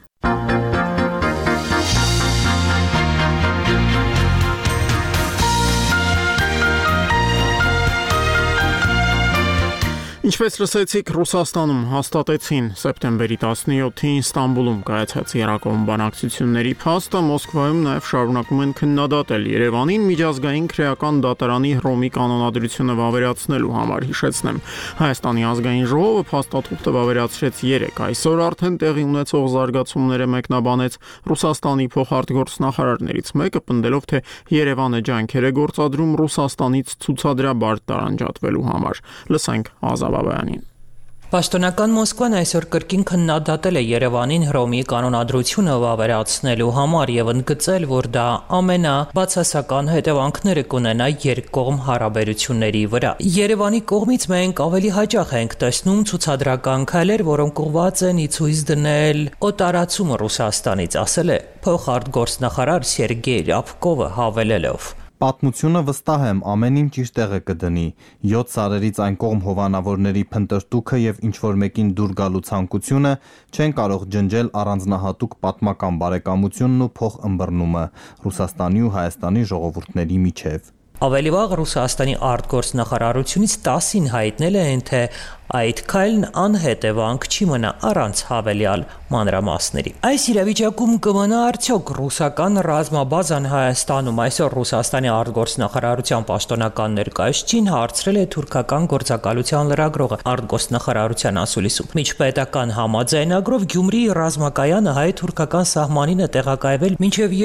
Ինչպես լսեցիք, Ռուսաստանում հաստատեցին սեպտեմբերի 17-ին Ստամբուլում կայացած երակոմ բանակցությունների փաստը, Մոսկվայում նաև շարունակում են քննադատել Երևանին միջազգային քրեական դատարանի Հռոմի կանոնադրությունը վավերացնելու համար, հիշեցնեմ։ Հայաստանի ազգային ժողովը փաստաթուղթը վավերացրեց 3, այսօր արդեն տեղի ունեցող զարգացումները մեկնաբանեց Ռուսաստանի փոխարտգործնախարարներից մեկը, պնդելով, թե Երևանը ջանքեր է գործադրում Ռուսաստանից ցուցադրաբար տարանջատվելու համար։ Լսենք Բաբայանին։ Պաշտոնական Մոսկվան այսօր կրկին քննադատել է Երևանին Հռոմի կանոնադրությունը վավերացնելու համար եւ ընդգծել, որ դա ամենաբացասական հետևանքները կունենա երկկողմ հարաբերությունների վրա։ Երևանի կողմից մենք ավելի հաճախ ենք տեսնում ցուցադրական քայլեր, որոնք ուղղված են ի ցույց դնել օտարացումը Ռուսաստանից, ասել է փոխարտգործնախարար Սերգեյ Ռябկովը հավելելով. Պատմությունը վստահ եմ ամեն ինչ իր տեղը կդնի։ 7 սարերից այն կողմ հովանավորների փնտրտուքը եւ ինչ որ մեկին դուր գալու ցանկությունը չեն կարող ջնջել առանձնահատուկ պատմական բարեկամությունն ու փոխըմբռնումը Ռուսաստանի ու Հայաստանի ժողովուրդների միջև։ Ավելի վաղ Ռուսաստանի արտգործնախարարությունից 10-ին հայտնել են, թե այդ քայլն անհետևանք չի մնա առանց հավելյալ մանրամասների։ Այս իրավիճակում կմնա արդյոք ռուսական ռազմաբազան Հայաստանում, այսօր Ռուսաստանի արտգործնախարարության պաշտոնական ներկայացուցիչին հարցրել է թուրքական գործակալության լրագրողը արտգործնախարարության ասուլիսում։ Միջպետական համաձայնագրով Գյումրիի ռազմակայանը հայ-թուրքական սահմանին է տեղակայվել մինչև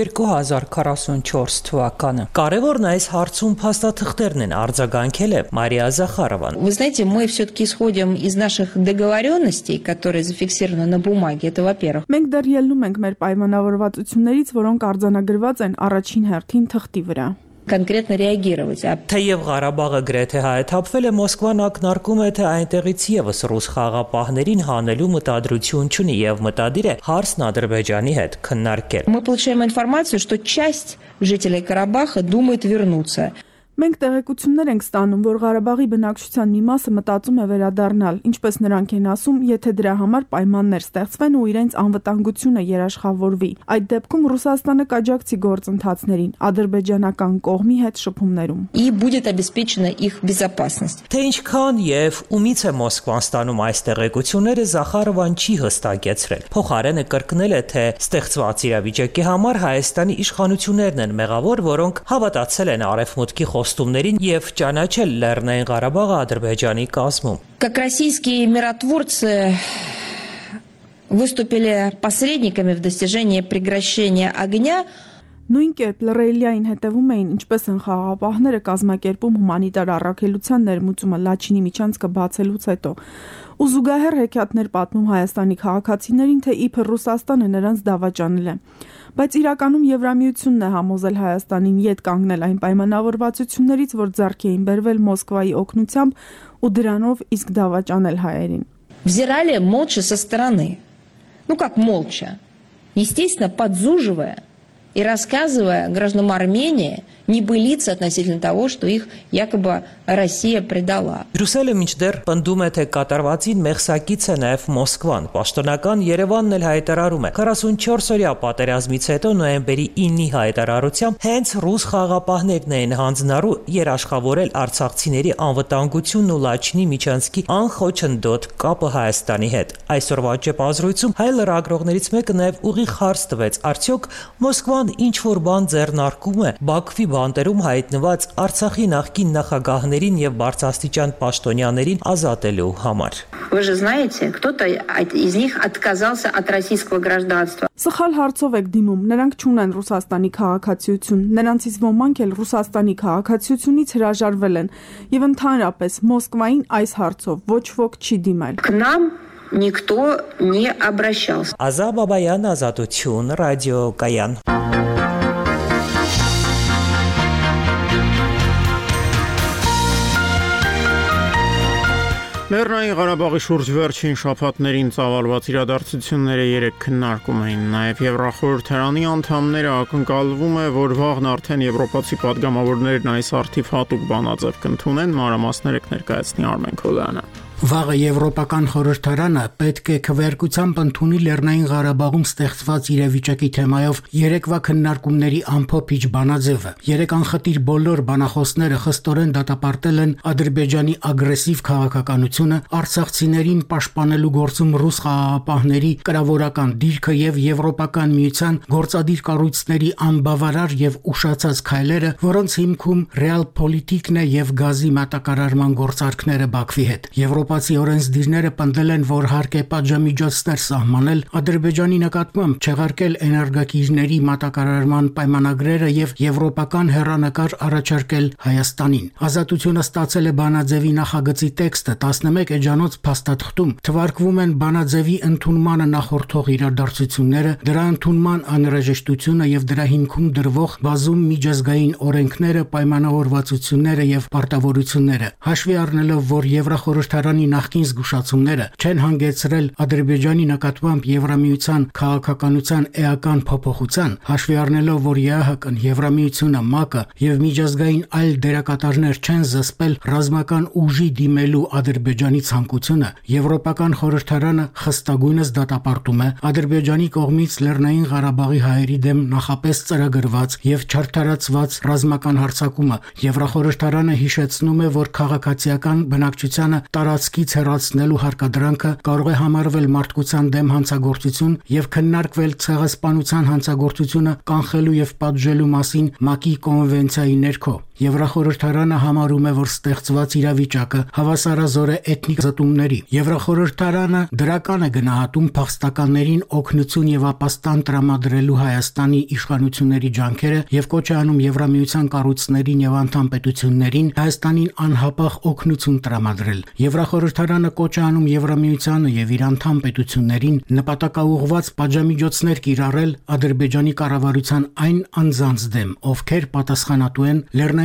2044 թվականը։ Կարևորն այս հարցում փաստաթղթերն են, արձագանքել է Մարիա Զախարովան։ Вы знаете, мы все-таки исходим из наших договоренностей, которые зафиксированы на бумаге, это во-первых. Մենք դեռ ելնում ենք մեր պայմանավորվածություններից, որոնք արձանագրված են առաջին հերթին թղթի վրա։ Конкретно реагировать. Թեև Ղարաբաղը գրեթե հայթափվել է, Մոսկվան ակնարկում է, թե այնտեղից եւս ռուս խաղապահներին հանելու մտադրություն չունի եւ մտադիր է հարցն Ադրբեջանի հետ քննարկել։ Мы получаем информацию, что часть жителей Карабаха думает вернуться. Մենք տեղեկություններ ենք ստանում, որ Ղարաբաղի բնակչության մի մասը մտածում է վերադառնալ, ինչպես նրանք են ասում, եթե դրա համար պայմաններ ստեղծվեն ու իրենց անվտանգությունը երաշխավորվի։ Այդ դեպքում Ռուսաստանը կաջակցի գործընթացներին ադրբեջանական կողմի հետ շփումներում։ И будет обеспечена их безопасность. Թե ինչքան եւ ումից է Մոսկվան ստանում այս տեղեկությունները, Զախարովան չի հստակեցրել։ Փոխարենը կրկնել է, թե ստեղծված իրավիճակի համար Հայաստանի իշխանություններն են մեղավոր, որոնք հավատացել են Արևմուտքի խոստումներին եւ ճանաչել Լեռնային Ղարաբաղը Ադրբեջանի կազմում։ Как российские миротворцы выступили посредниками в достижении прекращения огня. Նույն կերպ Լռելիային հետևում էին, ինչպես են խաղաղապահները կազմակերպում հումանիտար առաքելության ներմուծումը Լաչինի միջանցքը բացելուց հետո։ Ու զուգահեռ հեքիաթներ պատմում Հայաստանի քաղաքացիներին, թե իբր Ռուսաստանը նրանց դավաճանել է։ Բայց իրականում Եվրամիությունն է համոզել Հայաստանին ետ կանգնել այն պայմանավորվածություններից, որ ձեռք էին բերվել Մոսկվայի օգնությամբ ու դրանով իսկ դավաճանել հայերին։ Взирали молча со стороны. Ну как молча? Естественно, подзуживая и рассказывая гражданам Армении небылицы относительно того, что их якобы Россия предала. Բրյուսելը մինչդեռ պնդում է, թե կատարվածին մեղսակից է նաև Մոսկվան։ Պաշտոնական Երևանն էլ հայտարարում է. 44-օրյա պատերազմից հետո նոյեմբերի 9-ի հայտարարությամբ հենց ռուս խաղաղապահներն էին հանձնառու երաշխավորել արցախցիների անվտանգությունն ու Լաչինի միջանցքի անխոչնդոտ կապը Հայաստանի հետ։ Այսօրվա ճեպազրույցում հայ լրագրողներից մեկը նաև ուղիղ հարց տվեց. արդյոք Մոսկվան ինչ-որ բան ձեռնարկում է Բաքվի բանտերում հայտնված Արցախի նախկին նախագահներին եւ բարձրաստիճան պաշտոնյաներին ազատելու համար։ Вы же знаете, кто-то из них отказался от российского гражданства. Սխալ հարցով եք դիմում, նրանք չունեն Ռուսաստանի քաղաքացիություն, նրանցից ոմանք էլ Ռուսաստանի քաղաքացիությունից հրաժարվել են եւ ընդհանրապես Մոսկվային այս հարցով ոչ ոք չի դիմել։ К нам никто не обращался. Ազա Բաբայան, Ազատություն, ռադիո Կայան։ Լեռնային Ղարաբաղի շուրջ վերջին շաբաթներին ծավալված իրադարձությունները 3 քննարկում էին։ Նաև Եվրախորհրդարանի անդամները ակնկալվում է, որ վաղն արդեն եվրոպացի падգամավորներն այս արդիվ հատուկ բանաձև կընդունեն, մանրամասները կներկայացնի Արմեն Քոլյանը։ Վաղը Եվրոպական խորհրդարանը պետք է քվեարկությամբ ընդունի Լեռնային Ղարաբաղում ստեղծված իրավիճակի թեմայով երեկվա քննարկումների ամփոփիչ բանաձևը։ Երեք անխտիր բոլոր բանախոսները խստորեն դատապարտել են Ադրբեջանի ագրեսիվ քաղաքականությունը, արցախցիներին պաշտպանելու գործում ռուս խաղաղապահների կրավորական դիրքը եւ Եվրոպական միության գործադիր կառույցների անբավարար եւ ուշացած քայլերը, որոնց հիմքում ռեալպոլիտիկն է եւ գազի մատակարարման գործարքները Բաքվի հետ։ Եվրոպացի օրենսդիրները պնդել են, որ հարկ է պատժամիջոցներ սահմանել Ադրբեջանի նկատմամբ, չեղարկել էներգակիրների մատակարարման պայմանագրերը եւ եվրոպական հեռանկար առաջարկել Հայաստանին։ Ազատությունը ստացել է բանաձևի նախագծի տեքստը 11 էջանոց փաստաթղթում թվարկվում են բանաձևի ընդունմանը նախորդող իրադարձությունները, դրա ընդունման անհրաժեշտությունը եւ դրա հիմքում դրվող բազում միջազգային օրենքները, պայմանավորվածությունները եւ պարտավորությունները։ Հաշվի առնելով, որ Եվրախորհրդարանի նախկին զգուշացումները չեն հանգեցրել Ադրբեջանի նկատմամբ Եվրամիության քաղաքականության էական փոփոխության, հաշվի առնելով, որ ԵԱՀԿ-ն, Եվրամիությունը, ՄԱԿ-ը եւ միջազգային այլ դերակատարներ չեն զսպել ռազմական ուժի դիմելու Ադրբեջանի ցանկությունը, Եվրոպական խորհրդարանը խստագույնս դատապարտում է Ադրբեջանի կողմից Լեռնային Ղարաբաղի հայերի դեմ նախապես ծրագրված եւ չարթարացված ռազմական հարձակումը։ Եվրախորհրդարանը հիշեցնում է, որ քաղաքացիական բնակչությանը տարածքից հեռացնելու հարկադրանքը կարող է համարվել մարդկության դեմ հանցագործություն եւ քննարկվել ցեղասպանության հանցագործությունը կանխելու եւ պատժելու մասին ՄԱԿ-ի կոնվենցիայի ներքո։ Եվրախորհրդարանը համարում է, որ ստեղծված իրավիճակը հավասարազոր է էթնիկ զտումների։ Եվրախորհրդարանը դրական է գնահատում փախստականներին օգնություն եւ ապաստան տրամադրելու Հայաստանի իշխանությունների ջանքերը եւ կոչ է անում Եվրամիության կառույցներին եւ անդամ պետություններին Հայաստանին անհապաղ օգնություն տրամադրել։ Եվրախորհրդարանը կոչ է անում Եվրամիությանը եւ իր անդամ պետություններին նպատակաուղղված պատժամիջոցներ կիրառել Ադրբեջանի կառավարության այն անձանց դեմ, ովքեր պատասխանատու են Լեռնային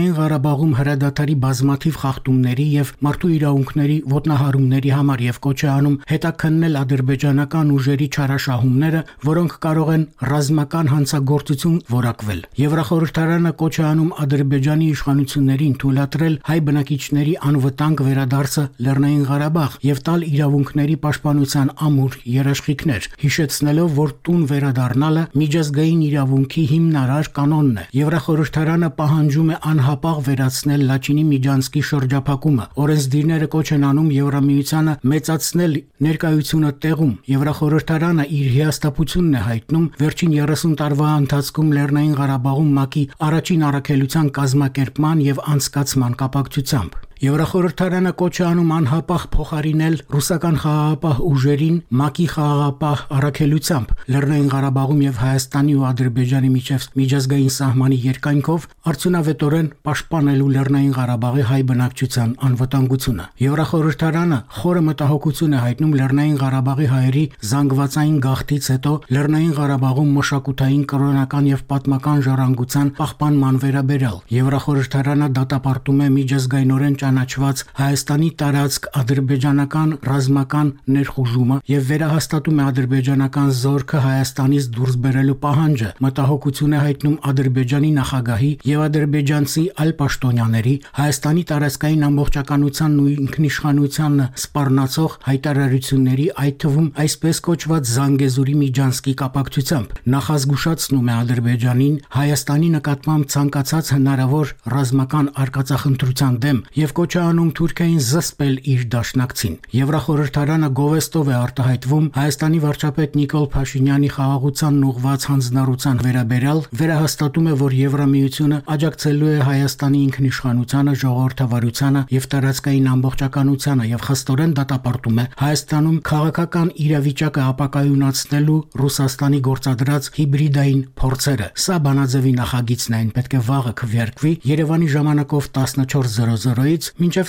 Լեռնային Ղարաբաղում հրադադարի բազմաթիվ խախտումների եւ մարդու իրավունքների ոտնահարումների համար եւ կոչ է անում հետաքննել ադրբեջանական ուժերի չարաշահումները, որոնք կարող են ռազմական հանցագործություն որակվել։ Եվրախորհրդարանը կոչ է անում Ադրբեջանի իշխանություններին թույլատրել հայ բնակիչների անվտանգ վերադարձը Լեռնային Ղարաբաղ եւ տալ իրավունքների պաշտպանության ամուր երաշխիքներ, հիշեցնելով, որ տուն վերադառնալը միջազգային իրավունքի հիմնարար կանոնն է։ Եվրախորհրդարանը պահանջում է անհապաղ վերացնել Լաչինի Միջանցքի շրջափակումը։ Օրենսդիրները կոչ են անում Եվրամիությանը մեծացնել ներկայությունը տեղում։ Եվրախորհրդարանը իր հիասթափությունն է հայտնում վերջին 30 տարվա ընթացքում Լեռնային Ղարաբաղում ՄԱԿ-ի առաջին առաքելության կազմակերպման եւ անցկացման կապակցությամբ։ Եվրախորհրդարանը կոչ է անում անհապաղ փոխարինել ռուսական խաղաղապահ ուժերին ՄԱԿ-ի խաղաղապահ առաքելությամբ Լեռնային Ղարաբաղում եւ Հայաստանի ու Ադրբեջանի միջև միջազգային սահմանի երկայնքով արդյունավետորեն պաշտպանելու Լեռնային Ղարաբաղի հայ բնակչության անվտանգությունը։ Եվրախորհրդարանը խորը մտահոգություն է հայտնում Լեռնային Ղարաբաղի հայերի զանգվածային գաղթից հետո Լեռնային Ղարաբաղում մշակութային, կրոնական եւ պատմական ժառանգության պահպանման վերաբերյալ։ Եվրախորհրդարանը դատապարտում է միջազգայինորեն ճանաչված Հայաստանի տարածք ադրբեջանական ռազմական ներխուժումը եւ վերահաստատում է ադրբեջանական զորքը Հայաստանից դուրս բերելու պահանջը։ Մտահոգություն է հայտնում Ադրբեջանի նախագահի եւ ադրբեջանցի այլ պաշտոնյաների Հայաստանի տարածքային ամբողջականությանն ու ինքնիշխանությանն սպառնացող հայտարարությունների, այդ թվում այսպես կոչված Զանգեզուրի Միջանցքի կապակցությամբ։ Նախազգուշացնում է Ադրբեջանին Հայաստանի նկատմամբ ցանկացած հնարավոր ռազմական արկածախնդրության դեմ եւ կոչ է անում Թուրքիային զսպել իր դաշնակցին։ Եվրախորհրդարանը գովեստով է արտահայտվում Հայաստանի վարչապետ Նիկոլ Փաշինյանի խաղաղությանն ուղղված հանձնառության վերաբերյալ, վերահաստատում է, որ Եվրամիությունը աջակցելու է Հայաստանի ինքնիշխանությանը, ժողովրդավարությանը եւ տարածքային ամբողջականությանը եւ խստորեն դատապարտում է Հայաստանում քաղաքական իրավիճակը ապակայունացնելու Ռուսաստանի գործադրած հիբրիդային փորձերը։ Սա բանաձևի նախագիծն է, այն պետք է վաղը քվեարկվի Երևանի ժամանակով 14:00-ից մինչև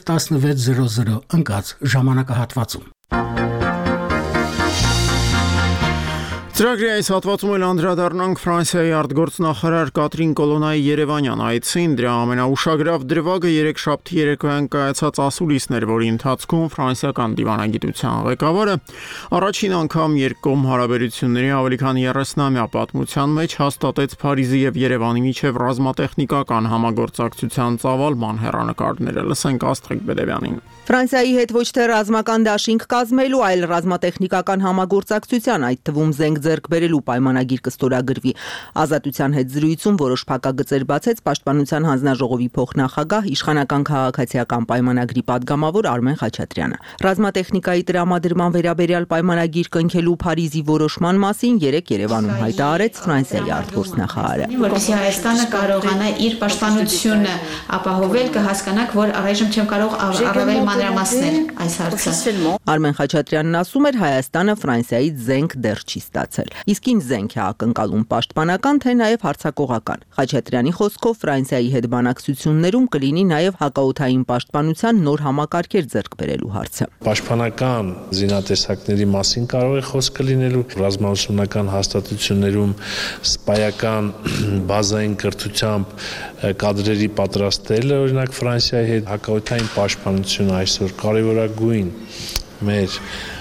16:00 ընկած ժամանակահատվածում։ Ծրագրի այս հատվածում էլ անդրադառնանք Ֆրանսիայի արտգործնախարար Կատրին Կոլոնայի երևանյան այցին։ Դրա ամենաուշագրավ դրվագը երեքշաբթի երեկոյան կայացած ասուլիսն էր, որի ընթացքում ֆրանսիական դիվանագիտության ղեկավարը առաջին անգամ երկկողմ հարաբերությունների ավելի քան 30-ամյա պատմության մեջ հաստատեց Փարիզի եւ Երևանի միջև ռազմատեխնիկական համագործակցության ծավալման հեռանկարները։ Լսենք Աստղիկ Բեդևյանին։ Ֆրանսիայի հետ ոչ թե ռազմական դաշինք կազմելու, այլ ռազմատեխնիկական համագործակցության, այդ թվում զենք ձեռք բերելու պայմանագիր կստորագրվի։ Ազատության հետ զրույցում որոշ փակագծեր բացեց Պաշտպանության հանձնաժողովի փոխնախագահ, իշխանական քաղաքացիական պայմանագրի падգամավոր Արմեն Խաչատրյանը։ Ռազմատեխնիկայի տրամադրման վերաբերյալ պայմանագիր կնքելու Փարիզի որոշման մասին երեկ Երևանում հայտարարեց Ֆրանսիայի արտգործնախարարը։ Որպեսզի Հայաստանը կարողանա իր պաշտպանությունը ապահովել, կհասկանաք, որ առայժմ չեմ կարող առավել մանրամասնել այս հարցը։ Արմեն Խաչատրյանն ասում էր, Հայաստանը Ֆրանսիայից զենք դեռ չի ստացել։ Իսկ ինչ զենք է ակնկալում, պաշտպանական, թե նաև հարձակողական։ Խաչատրյանի խոսքով Ֆրանսիայի հետ բանակցություններում կլինի նաև հակաօդային պաշտպանության նոր համակարգեր ձեռք բերելու հարցը։ Պաշտպանական զինատեսակների մասին կարող է խոսքը լինելու, ռազմաուսումնական հաստատություններում սպայական բազային կրթությամբ կադրերի պատրաստելը, օրինակ Ֆրանսիայի հետ հակաօդային պաշտպանությունը այսօր կարևորագույն մեր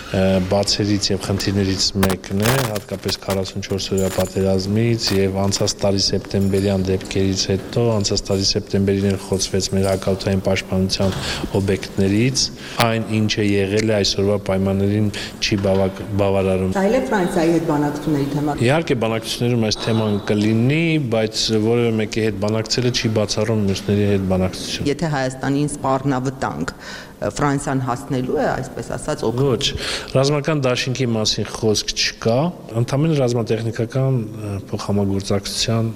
բացերից եւ խնդիրներից մեկն է, հատկապես 44-օրյա պատերազմից եւ անցած տարի սեպտեմբերյան դեպքերից հետո, անցած տարի սեպտեմբերին խոցվեց մեր հակաօդային պաշտպանության օբյեկտներից, այն ինչը եղել է այսօրվա պայմաններին չի բավարարում։ Այլ է Ֆրանսիայի հետ բանակցությունների թեման։ Իհարկե բանակցություններում այս թեման կլինի, բայց որևէ մեկի հետ բանակցելը չի բացառում մյուսների հետ բանակցություն։ Եթե Հայաստանին սպառնավտանգ Ֆրանսիան հասնելու է, այսպես ասած, ոչ, ռազմական դաշինքի մասին խոսք չկա, ընդհանրապես ռազմատեխնիկական փոխհամագործակցության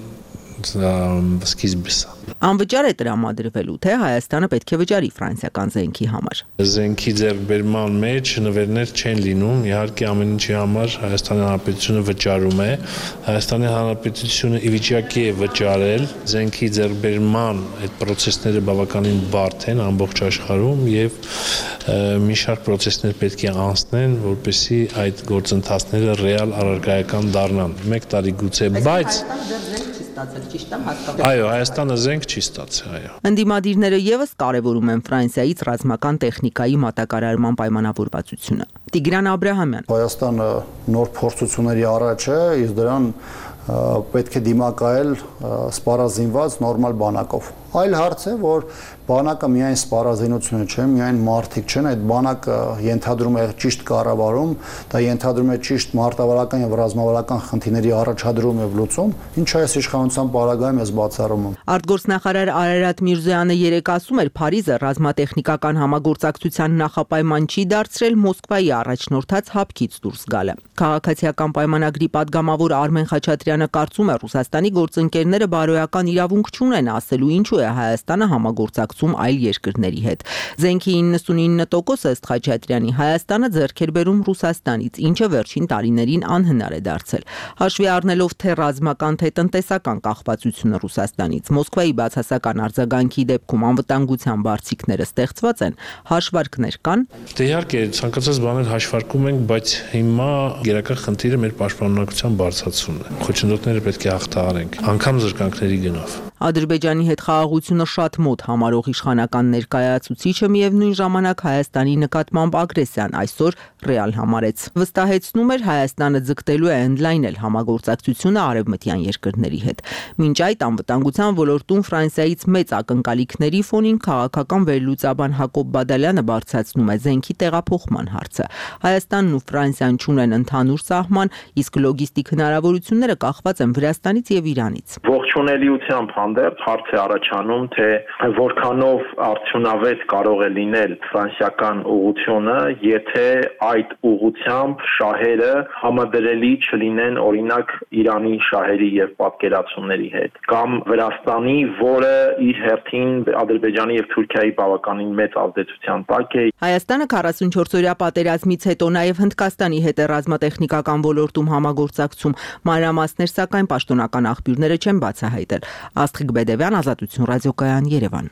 սկիզբը սա։ Անվճար է տրամադրվելու, թե Հայաստանը պետք է վճարի ֆրանսիական զենքի համար։ Զենքի ձեռքբերման մեջ նվերներ չեն լինում, իհարկե ամեն ինչի համար Հայաստանի Հանրապետությունը վճարում է։ Հայաստանի Հանրապետությունը ի վիճակի է վճարել, զենքի ձեռքբերման այդ process-ները բավականին բարդ են ամբողջ աշխարհում եւ մի շարք process-ներ պետք է անցնեն, որպեսզի այդ գործընթացները ռեալ առարկայական դառնան։ 1 տարի գուցե, բայց ստացել, ճիշտ է, հատկապես։ Այո, Հայաստանը զենք չի ստացել, այո։ Ընդդիմադիրները եւս կարևորում են Ֆրանսիայից ռազմական տեխնիկայի մատակարարման պայմանավորվածությունը։ Տիգրան Աբրահամյան։ Հայաստանը նոր փորձությունների առաջ է, իսկ դրան պետք է դիմակայել սպառազինված նորմալ բանակով։ Այլ հարց է, որ բանակը միայն սպառազինությունը չէ, միայն մարդիկ չեն, այդ բանակը ենթադրում է ճիշտ կառավարում, դա ենթադրում է ճիշտ մարտավարական եւ ռազմավարական խնդիրների առաջադրում եւ լուծում, ինչը այս իշխանության պարագայում էս բացառում։ Արտգործնախարար Արարատ Միրզոյանը երեկ ասում էր, Փարիզը ռազմատեխնիկական համագործակցության նախապայման չի դարձրել Մոսկվայի առաջնորդած հապկից դուրս գալը։ Քաղաքացիական պայմանագրի падգամավոր Արմեն Խաչատրյանը կարծում է, Ռուսաստանի գործընկերները բարոյական իրավունք չունեն ասելու ինչու է Հայաստանը համագործակցում այլ երկրների հետ։ Զենքի 99% ըստ Խաչատրյանի Հայաստանը ձեռք էր բերում Ռուսաստանից, ինչը վերջին տարիներին անհնար է դարձել։ Հաշվի առնելով թե ռազմական, թե տնտեսական կախվածությունը Ռուսաստանից, Մոսկվայի բացասական արձագանքի դեպքում անվտանգության բարձիկները ստեղծված են, հաշվարկներ կան։ Դե իհարկե, ցանկացած բաներ հաշվարկում ենք, բայց հիմա գերական խնդիրը մեր պաշտպանունակության բարձրացումն է։ Խոչընդոտները պետք է հաղթահարենք, անգամ զրկանքների գնով։ Ադրբեջանի հետ խաղաղությունը շատ մոտ համարող իշխանական ներկայացուցիչը միևնույն ժամանակ Հայաստանի նկատմամբ ագրեսիան այսօր ռեալ համարեց։ Վստահեցնում էր Հայաստանը ձգտելու է ընդլայնել համագործակցությունը արևմտյան երկրների հետ։ Մինչ այդ անվտանգության ոլորտում Ֆրանսիայից մեծ ակնկալիքների ֆոնին քաղաքական վերլուծաբան Հակոբ Բադալյանը բարձրացնում է զենքի տեղափոխման հարցը։ Հայաստանն ու Ֆրանսիան չունեն ընդհանուր սահման, իսկ լոգիստիկ հնարավորությունները կախված են Վրաստանից եւ Իրանից։ Ողջունելիությամբ հանդերձ հարց է առաջանում, թե որքանով արդյունավետ կարող է լինել ֆրանսիական ուղղությունը, եթե այդ ուղղությամբ շահերը համադրելի չլինեն օրինակ Իրանի շահերի եւ պատկերացումների հետ, կամ Վրաստանի, որը իր հերթին Ադրբեջանի եւ Թուրքիայի բավականին մեծ ազդեցության տակ է։ Հայաստանը 44-օրյա պատերազմից հետո նաեւ Հնդկաստանի հետ է ռազմատեխնիկական ոլորտում համագործակցում, մանրամասներ սակայն պաշտոնական աղբյուրները չեն բացահայտել։ Աստղիկ Բեդևյան, Ազատություն ռադիոկայան, Երևան։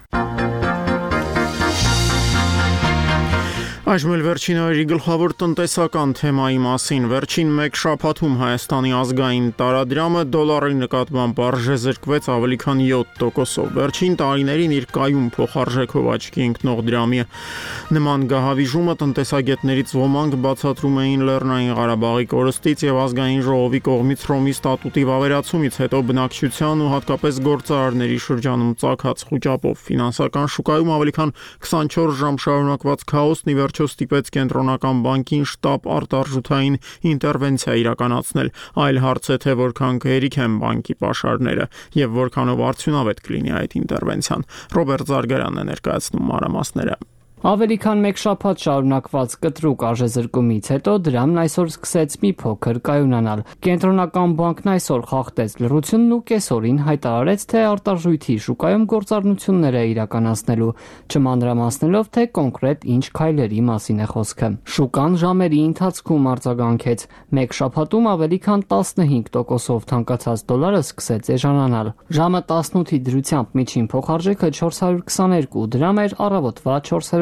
Այժմ վերջին օրերի գլխավոր տնտեսական թեմայի մասին։ Վերջին մեկ շաբաթում Հայաստանի ազգային տարադրամը դոլարի նկատմամբ արժեզրկվեց ավելի քան 7%-ով։ Վերջին տարիներին իր կայուն փոխարժեքով աչքի ընկնող դրամի նման գահավիժումը տնտեսագետներից ոմանք բացատրում էին Լեռնային Ղարաբաղի կորստից եւ ազգային ժողովի կողմից Հռոմի ստատուտի վավերացումից հետո բնակչության ու հատկապես գործարարների շրջանում ծագած խուճապով։ Ֆինանսական շուկայում ավելի քան 24 ժամ շարունակված քաոսն ի վերջո ստիպեց կենտրոնական բանկին շտապ արտարժութային ինտերվենցիա իրականացնել։ Այլ հարց է, թե որքան գերիք են բանկի պաշարները եւ որքանով արդյունավետ կլինի այդ ինտերվենցիան։ Ռոբերտ Զարգարյանն է ներկայացնում մանրամասները։ Ավելի քան մեկ շաբաթ շարունակված կտրուկ արժեզրկումից հետո դրամն այսօր սկսեց մի փոքր կայունանալ։ Կենտրոնական բանկն այսօր խախտեց լռությունն ու կեսօրին հայտարարեց, թե արտարժույթի շուկայում գործառնություններ է իրականացնելու, չմանրամասնելով, թե կոնկրետ ինչ քայլերի մասին է խոսքը։ Շուկան ժամերի ընթացքում արձագանքեց։ Մեկ շաբաթում ավելի քան 15%-ով թանկացած դոլարը սկսեց էժանանալ։ Ժամը 18-ի դրությամբ միջին փոխարժեքը 422 դրամ էր, առավոտվա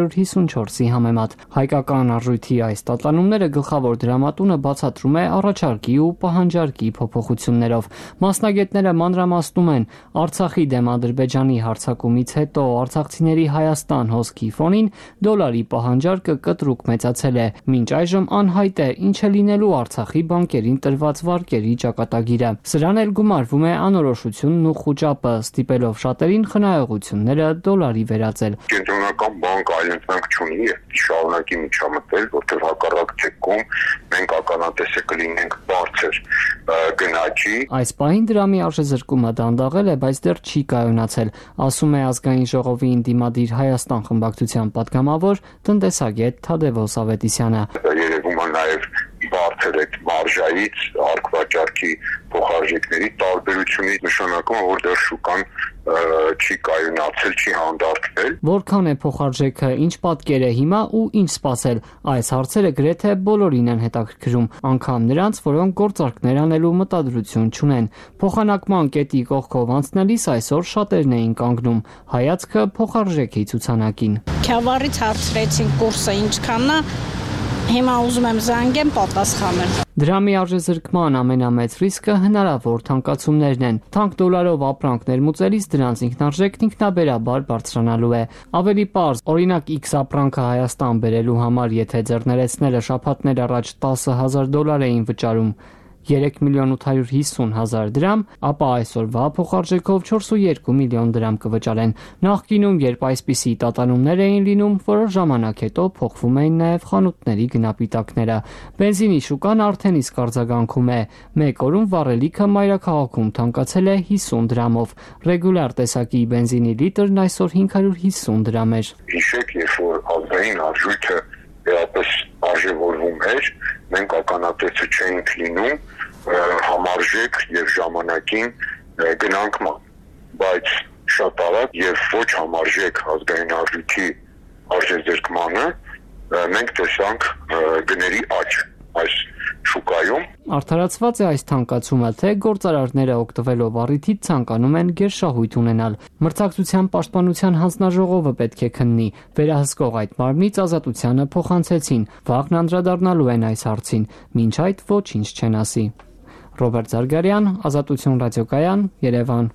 454-ի համեմատ։ Հայկական արժույթի այս տատանումները գլխավոր դրամատունը բացատրում է առաջարկի ու պահանջարկի փոփոխություններով։ Մասնագետները մանրամասնում են, Արցախի դեմ Ադրբեջանի հարձակումից հետո արցախցիների Հայաստան հոսքի ֆոնին դոլարի պահանջարկը կտրուկ մեծացել է։ Մինչ այժմ անհայտ է ինչ է լինելու Արցախի բանկերին տրված վարկերի ճակատագիրը։ Սրան էլ գումարվում է անորոշությունն ու խուճապը, ստիպելով շատերին խնայողությունները դոլարի վերածել։ Կենտրոնական բանկը այլընտրանք չունի եւ շարունակի միջամտել, որտեղ հակառակ դեպքում մենք ականատեսը կլինենք բարձր գնաճի։ Այս պահին դրամի արժեզրկումը դանդաղել է, բայց դեռ չի կայունացել, ասում է ազգային ժողովի ընդդիմադիր Հայաստան խմբակցության պատգամավոր տնտեսագետ Թադևոս Ավետիսյանը։ Երևում է նաեւ բարձր այդ մարժայից արկվաճառքի փոխարժեքների տարբերությունից նշանակում է, որ դեռ շուկան չի կայունացել, չի հանդարտվել։ Որքան է փոխարժեքը, ինչ պատկեր է հիմա ու ինչ սպասել, այս հարցերը գրեթե բոլորին են հետաքրքրում, անգամ նրանց, որոնք գործարքներ անելու մտադրություն չունեն։ Փոխանակման կետի կողքով անցնելիս այսօր շատերն էին կանգնում, հայացքը փոխարժեքի ցուցանակին։ Քյավառից հարցրեցին կուրսը ինչքանն է, Հիմա ուզում եմ զանգեմ պատասխանել։ Դրամի արժեզրկման ամենամեծ ռիսկը հնարավոր թանկացումներն են։ Թանկ դոլարով ապրանք ներմուծելիս դրանց ինքնարժեքն ինքնաբերաբար բարձրանալու է։ Ավելի պարզ, օրինակ X ապրանքը Հայաստան բերելու համար, եթե ձեռներեցնելը շաբաթներ առաջ $10,000 էին վճարում 3,850,000 դրամ, ապա այսօրվա փոխարժեքով 4.2 միլիոն դրամ կվճարեն։ Նախկինում, երբ այսպիսի տատանումներ էին լինում, որոշ ժամանակ հետո փոխվում էին նաև խանութների գնապիտակները։ Բենզինի շուկան արդեն իսկ արձագանքում է։ Մեկ օրում վառելիքը մայրաքաղաքում թանկացել է 50 դրամով։ Ռեգուլար տեսակի բենզինի լիտրն այսօր 550 դրամ էր։ Հիշեք, երբ որ ազգային արժույթը վերապես արժևորվում էր, մենք ականատեսը չէինք լինում համարժեք եւ ժամանակին գնանկման, բայց շատ արագ եւ ոչ համարժեք ազգային արժույթի արժեզրկմանը մենք տեսանք գների աճ այս շուկայում։ Արդարացված է այս թանկացումը, թե գործարարները օգտվելով առիթից ցանկանում են գերշահույթ ունենալ։ Մրցակցության պաշտպանության հանձնաժողովը պետք է քննի։ Վերահսկող այդ մարմնից ազատությանը փոխանցեցին։ Վաղն անդրադառնալու են այս հարցին։ Մինչ այդ ոչինչ չեն ասի։ Ռոբերտ Զարգարյան, Ազատություն ռադիոկայան, Երևան։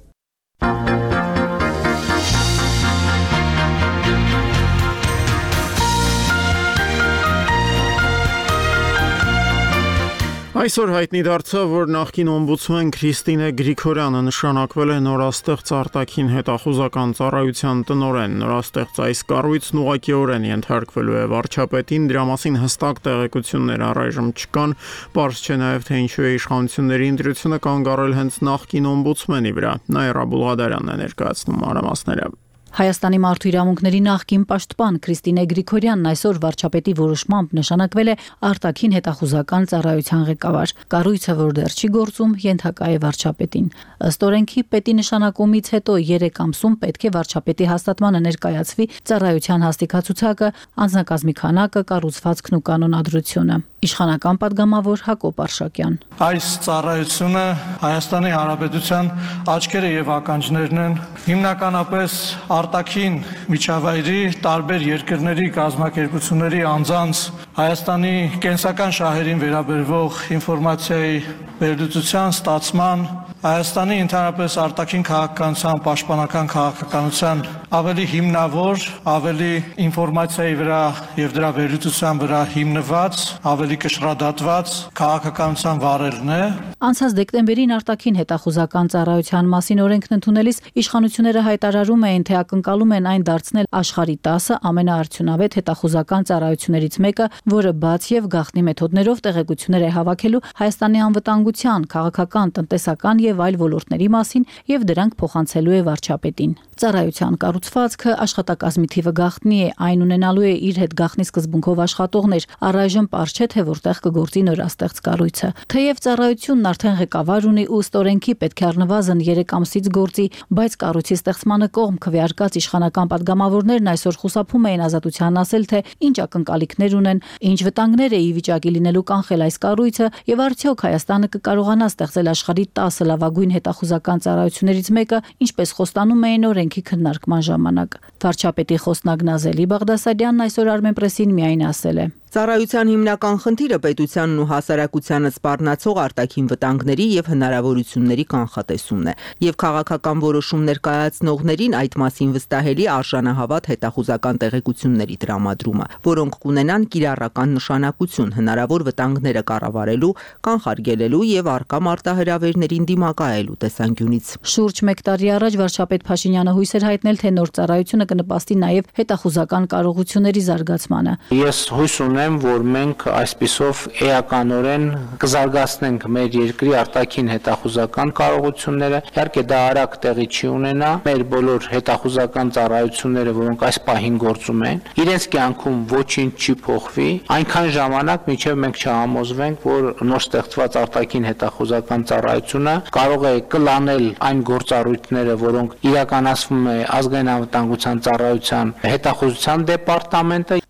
Այսօր հայտնի դարձավ, որ նախկին օմբուդսմեն Քրիստինե Գրիգորյանը նշանակվել է նորաստեղծ արտաքին հետախուզական ծառայության տնօրեն։ Նորաստեղծ այս կառույցն ուղղակիորեն ենթարկվելու է վարչապետին, դրա մասին հստակ տեղեկություններ առայժմ չկան, պարզ չէ նաև թե ինչու է իշխանությունների ընտրությունը կանգ առել հենց նախկին օմբուդսմենի վրա։ Նաիրա Բուլղադարյանն է ներկայացնում մանրամասները։ Հայաստանի մարդու իրավունքների նախկին պաշտպան Քրիստինե Գրիգորյանն այսօր վարչապետի որոշմամբ նշանակվել է արտաքին հետախուզական ծառայության ղեկավար։ Կառույցը, որ դեռ չի գործում, ենթակա է վարչապետին։ Ըստ օրենքի պետի նշանակումից հետո 3 ամսում պետք է վարչապետի հաստատմանը ներկայացվի ծառայության հաստիքացուցակը, անձնակազմի քանակը, կառուցվածքն ու կանոնադրությունը։ Իշխանական падգամավոր Հակոբ Արշակյան։ Այս ծառայությունը Հայաստանի Հանրապետության աչքերը եւ ականջներն են, հիմնականապես արտաքին միջավայրի տարբեր երկրների կազմակերպությունների անձանց Հայաստանի կենսական շահերին վերաբերող ինֆորմացիայի վերլուծության, ստացման, Հայաստանի ընդհանրապես արտաքին քաղաքականության, պաշտպանական քաղաքականության ավելի հիմնավոր, ավելի ինֆորմացիայի վրա եւ դրա վերլուծության վրա հիմնված, ավելի կշռադատված քաղաքականության վարելն է։ Անցած դեկտեմբերին արտաքին հետախուզական ծառայության մասին օրենքն ընդունելիս իշխանությունները հայտարարում էին, թե ակնկալում են այն դարձնել աշխարհի 10 ամենաարդյունավետ հետախուզական ծառայություններից մեկը, որը բաց եւ գաղտնի մեթոդներով տեղեկություններ է հավաքելու Հայաստանի անվտանգության, քաղաքական, տնտեսական եւ այլ ոլորտների մասին եւ դրանք փոխանցելու է վարչապետին։ Ծառայության կառուցվածքը, աշխատակազմի թիվը գաղտնի է, այն ունենալու է իր հետ գաղտնի սկզբունքով աշխատողներ, առայժմ պարզ չէ, թե որտեղ կգործի նորաստեղծ կառույցը։ Թեև ծառայությունն արդեն ղեկավար ունի ու ըստ օրենքի պետք է առնվազն 3 ամսից գործի, բայց կառույցի ստեղծմանը կողմ քվեարկած իշխանական падգամավորներն այսօր խուսափում էին Ազատությանն ասել, թե ինչ ակնկալիքներ ունեն, ինչ վտանգներ է ի վիճակի լինելու կանխել այս կառույցը եւ արդյոք Հայաստանը կկարողանա ստեղծել աշխարհի 10 լավագույն հետախուզական ծառայություններից մեկը, ինչպես խոստանում էին օրենքի քննարկման ժամանակ։ Վարչապետի խոսնակ Նազելի Բաղդասարյանն այսօր Armenpress-ին միայն ասել է. Ծառայության հիմնական խնդիրը պետությանն ու հասարակությանը սպառնացող արտաքին վտանգների եւ հնարավորությունների կանխատեսումն է, եւ քաղաքական որոշումներ կայացնողներին այդ մասին վստահելի արժանահավատ հետախուզական տեղեկությունների տրամադրումը, որոնք կունենան կիրառական նշանակություն հնարավոր վտանգները կառավարելու, կանխարգելելու եւ արկա մարտահրավերներին դիմակայելու տեսանկյունից։ Շուրջ 1 տարի առաջ վարչապետ Փաշինյանը հույս էր հայտնել, թե նոր ծառայությունը կնպաստի նաեւ հետախուզական կարողությունների զարգացմանը։ Ես հույս որ մենք այսպիսով էականորեն կզարգացնենք մեր երկրի արտաքին հետախուզական կարողությունները, իհարկե դա արագ տեղի չի ունենա, մեր բոլոր հետախուզական ծառայությունները, որոնք այս պահին գործում են, իրենց կյանքում ոչինչ չի փոխվի, այնքան ժամանակ, մինչև մենք չհամոզվենք, որ նոր ստեղծված արտաքին հետախուզական ծառայությունը կարող է կլանել այն գործառույթները, որոնք իրականացվում է ազգային անվտանգության ծառայության հետախուզության դեպարտամենտը։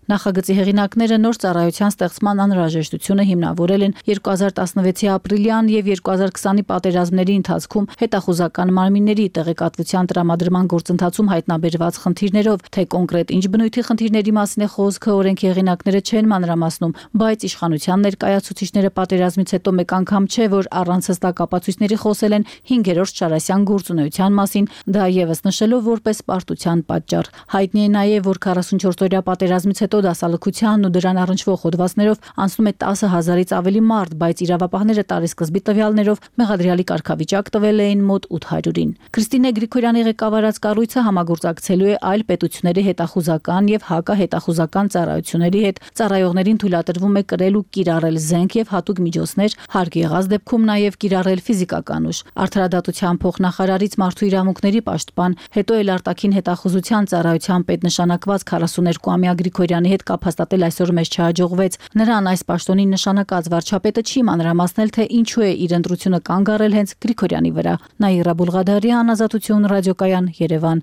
Նախագծի հեղինակները նոր ծառայության ստեղծման անհրաժեշտությունը հիմնավորել են 2016-ի ապրիլյան եւ 2020-ի պատերազմների ընթացքում հետախուզական մարմինների տեղեկատվության տրամադրման գործընթացում հայտնաբերված խնդիրներով, թե կոնկրետ ինչ բնույթի խնդիրների մասին է խոսքը, օրենքի հեղինակները չեն մանրամասնում, բայց իշխանության ներկայացուցիչները պատերազմից հետո մեկ անգամ չէ, որ առանց հստակ ապացույցների խոսել են 5-րդ Շարասյան գործունեության մասին, դա եւս նշելով որպես պարտության պատճառ։ Հայտնի է նաեւ, որ 44-օրյա պատերազմից հետո դասալքությանն ու դրան առնչվող հոդվածներով անցնում է 10,000-ից ավելի մարդ, բայց իրավապահները տարեսկզբի տվյալներով մեղադրյալի կարգավիճակ տվել էին մոտ 800-ին։ Քրիստինե Գրիգորյանի ղեկավարած կառույցը համագործակցելու է այլ պետությունների հետախուզական եւ հակահետախուզական ծառայությունների հետ։ Ծառայողներին թույլատրվում է կրել ու կիրառել զենք եւ հատուկ միջոցներ, հարկ եղած դեպքում նաեւ կիրառել ֆիզիկական ուժ։ Արդարադատության փոխնախարարից մարդու իրավունքների պաշտպան, հետո էլ արտաքին հետախուզության ծառայության պետ նշանակված 42-ամյա Գրիգորյանի հետ կապ հաստատել այսօր մեզ չհաջողվեց։ Նրան այս պաշտոնին նշանակած վարչապետը չի մանրամասնել, թե ինչու է իր ընտրությունը կանգ առել հենց Գրիգորյանի վրա։ Նաիրա Բուլղադարյան, Ազատություն, Ռադիոկայան, Երևան։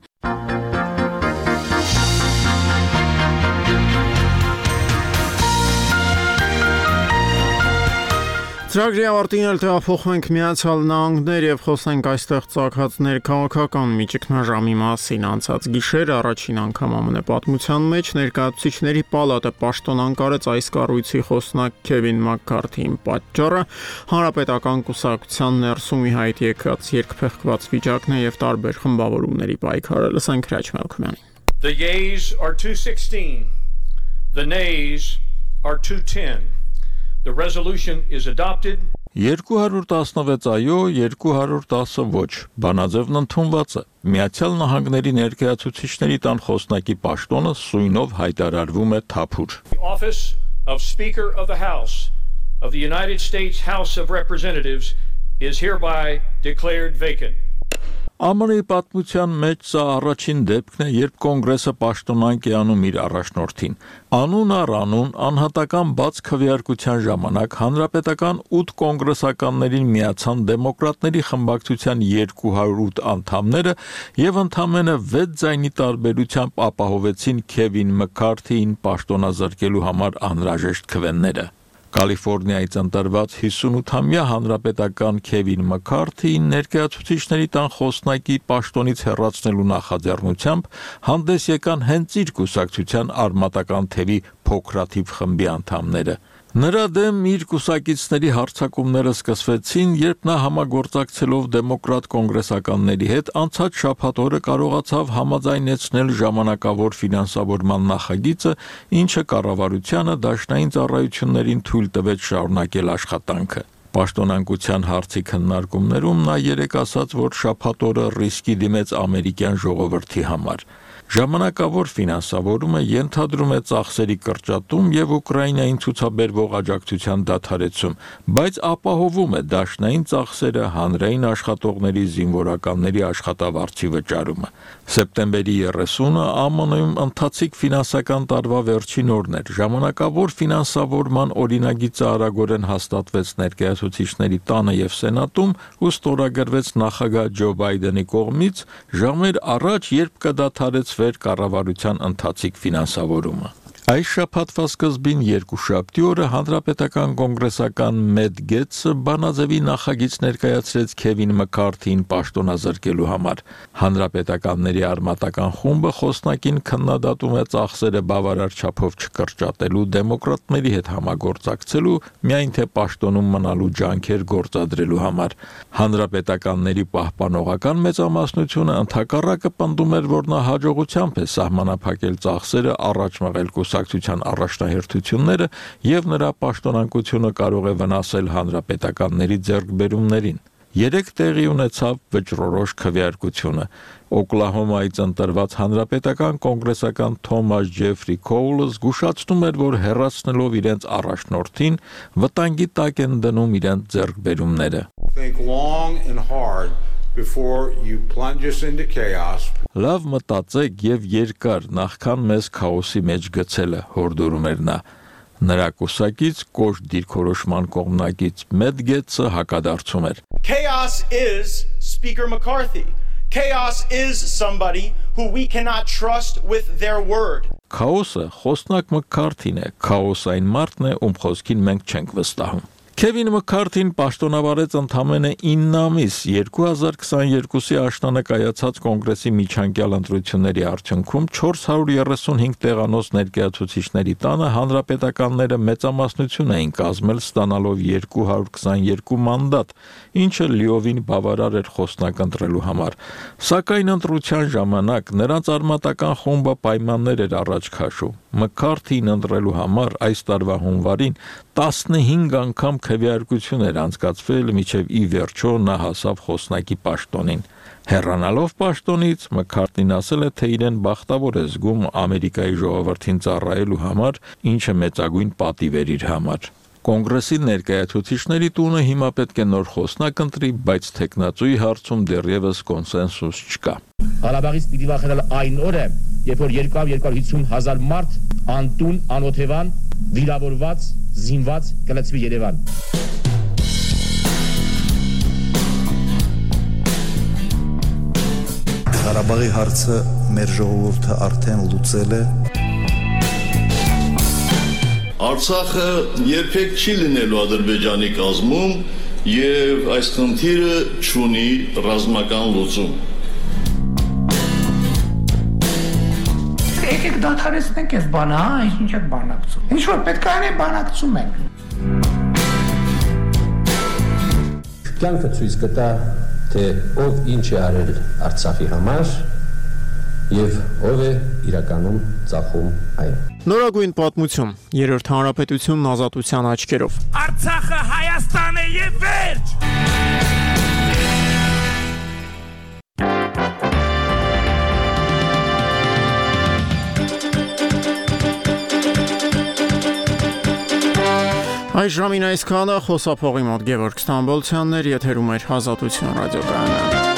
Ծրագրի ավարտին էլ տեղափոխվում ենք Միացյալ Նահանգներ եւ խոսենք այստեղ ծագած քաղաքական միջիկնաժամի մասին։ Անցած գիշեր առաջին անգամ ԱՄՆ պատմության մեջ ներկայացուցիչների պալատը պաշտոնանկարեց այս կառույցի խոսնակ Քևին Մաքքարթիին։ Պատճառը հանրապետական կուսակցության ներսում ի հայտ եկած երկփեղկված վիճակն է եւ տարբեր խմբավորումների պայքարը։ Լսենք Հրաչ Մելքումյանին։ The yeas are 216. The nays are 210. The resolution is adopted. 216 այո, 210 ոչ։ Բանաձևն ընդունված է։ Միացյալ Նահանգների ներկայացուցիչների տան խոսնակի պաշտոնը սույնով հայտարարվում է թափուր։ The office of Speaker of the House of the United States House of Representatives is hereby declared vacant. ԱՄՆ-ի պատմության մեջ սա առաջին դեպքն է, երբ կոնգրեսը պաշտոնանկ է անում իր առաջնորդին։ Անուն առ անուն անհատական բաց քվեարկության ժամանակ հանրապետական 8 կոնգրեսականներին միացան դեմոկրատների խմբակցության 208 անդամները եւ ընդամենը 6 ձայնի տարբերությամբ ապահովեցին Քևին Մաքքարթիին պաշտոնազրկելու համար անհրաժեշտ քվեները։ Կալիֆոռնիայից ընտրված 58-ամյա հանրապետական Քևին Մաքքարթիին ներկայացուցիչների տան խոսնակի պաշտոնից հեռացնելու նախաձեռնությամբ հանդես եկան հենց իր կուսակցության արմատական թևի փոքրաթիվ խմբի անդամները։ Նրա դեմ իր կուսակիցների հարձակումները սկսվեցին, երբ նա համագործակցելով դեմոկրատ կոնգրեսականների հետ անցած շաբաթ օրը կարողացավ համաձայնեցնել ժամանակավոր ֆինանսավորման նախագիծը, ինչը կառավարությանը դաշնային ծառայություններին թույլ տվեց շարունակել աշխատանքը։ Պաշտոնանկության հարցի քննարկումներում նա երեկ ասաց, որ շաբաթ օրը ռիսկի դիմեց ամերիկյան ժողովրդի համար։ Ժամանակավոր ֆինանսավորումը ենթադրում է ծախսերի կրճատում եւ Ուկրաինային ցուցաբերվող աջակցության դադարեցում, բայց ապահովում է դաշնային ծախսերը, հանրային աշխատողների, զինվորականների աշխատավարձի վճարումը։ Սեպտեմբերի 30-ը ԱՄՆ-ում ընթացիկ ֆինանսական տարվա վերջին օրն էր։ Ժամանակավոր ֆինանսավորման օրինագիծը արագորեն հաստատվեց ներկայացուցիչների տանը եւ Սենատում ու ստորագրվեց նախագահ Ջո Բայդենի կողմից ժամեր առաջ, երբ կդադարեցվեր կառավարության ընթացիկ ֆինանսավորումը։ Այս շաբաթվա սկզբին երկուշաբթի օրը հանրապետական կոնգրեսական Մեթ Գեթսը բանաձևի նախագիծ ներկայացրեց Քևին Մաքքարթիին պաշտոնազրկելու համար։ Հանրապետականների արմատական խումբը խոսնակին քննադատում է ծախսերը բավարար չափով չկրճատելու, դեմոկրատների հետ համագործակցելու, միայն թե պաշտոնում մնալու ջանքեր գործադրելու համար։ Հանրապետականների պահպանողական մեծամասնությունը ընդհակառակը պնդում էր, որ նա հաջողությամբ է սահմանափակել ծախսերը, առաջ մղել կուսակցության առաջնահերթությունները եւ նրա պաշտոնանկությունը կարող է վնասել հանրապետականների ձեռքբերումներին։ Երեք տեղի ունեցավ վճռորոշ քվեարկությունը։ Օկլահոմայից ընտրված հանրապետական կոնգրեսական Թոմաս Ջեֆրի Քոուլը զգուշացնում էր, որ հեռացնելով իրենց առաջնորդին վտանգի տակ են դնում իրենց ձեռքբերումները։ Think long and hard before you plunge us into chaos. Լավ մտածեք եւ երկար նախքան մեզ քաոսի մեջ գցելը, հորդորում էր նա։ Նրա կուսակից կոշտ դիրքորոշման կողմնակից Մեթ Գեթսը հակադարձում էր։ Chaos is Speaker McCarthy. Chaos is somebody who we cannot trust with their word. Քաոսը խոսնակ Մքարթին է, քաոս այն մարդն է, ում խոսքին մենք չենք վստահում։ Քևին Մքարթին պաշտոնավարեց ընդամենը 9 ամիս 2022-ի աշնանը կայացած կոնգրեսի միջանկյալ ընտրությունների արդյունքում 435 տեղանոց ներկայացուցիչների տանը հանրապետականները մեծամասնություն էին կազմել ստանալով 222 մանդատ, ինչը լիովին բավարար էր խոսնակ ընտրելու համար։ Սակայն ընտրության ժամանակ նրանց արմատական խումբը պայմաններ էր առաջ քաշում։ Մքարթին ընտրելու համար այս տարվա հունվարին 15 անգամ քվեարկություն էր անցկացվել, մինչև ի վերջո նա հասավ խոսնակի պաշտոնին։ Հեռանալով պաշտոնից Մքարթին ասել է, թե իրեն բախտավոր է զգում Ամերիկայի ժողովրդին ծառայելու համար, ինչը մեծագույն պատիվ էր իր համար։ Կոնգրեսի ներկայացուցիչների տունը հիմա պետք է նոր խոսնակ ընտրի, բայց տեխնացուի հարցում դեռևս կոնսենսուս չկա։ Ղարաբաղից պիտի վախենալ այն օրը, երբ որ 250 հազար մարդ անտուն, անօթևան, վիրավորված, զինված կլցվի Երևան։ Ղարաբաղի հարցը մեր ժողովուրդը արդեն լուծել է։ Արցախը երբեք չի լինելու Ադրբեջանի կազմում եւ այս խնդիրը չունի ռազմական լուծում։ Եկեք դադարեցնենք այս բանը, ինչ եք բանակցում։ Ինչ որ պետք է անենք, բանակցում ենք։ Կյանքը ցույց կտա, թե ով ինչ է արել Արցախի համար եւ ով է իրականում ծախում այն։ Նորագույն պատմություն, Երրորդ հանրապետությունն ազատության աչքերով։ Արցախը Հայաստան է եւ վերջ։ Այս ժամին այսքանը խոսափողի մոտ Գևորգ Ստամբոլցյանն էր, եթերում էր Ազատություն ռադիոկայանը։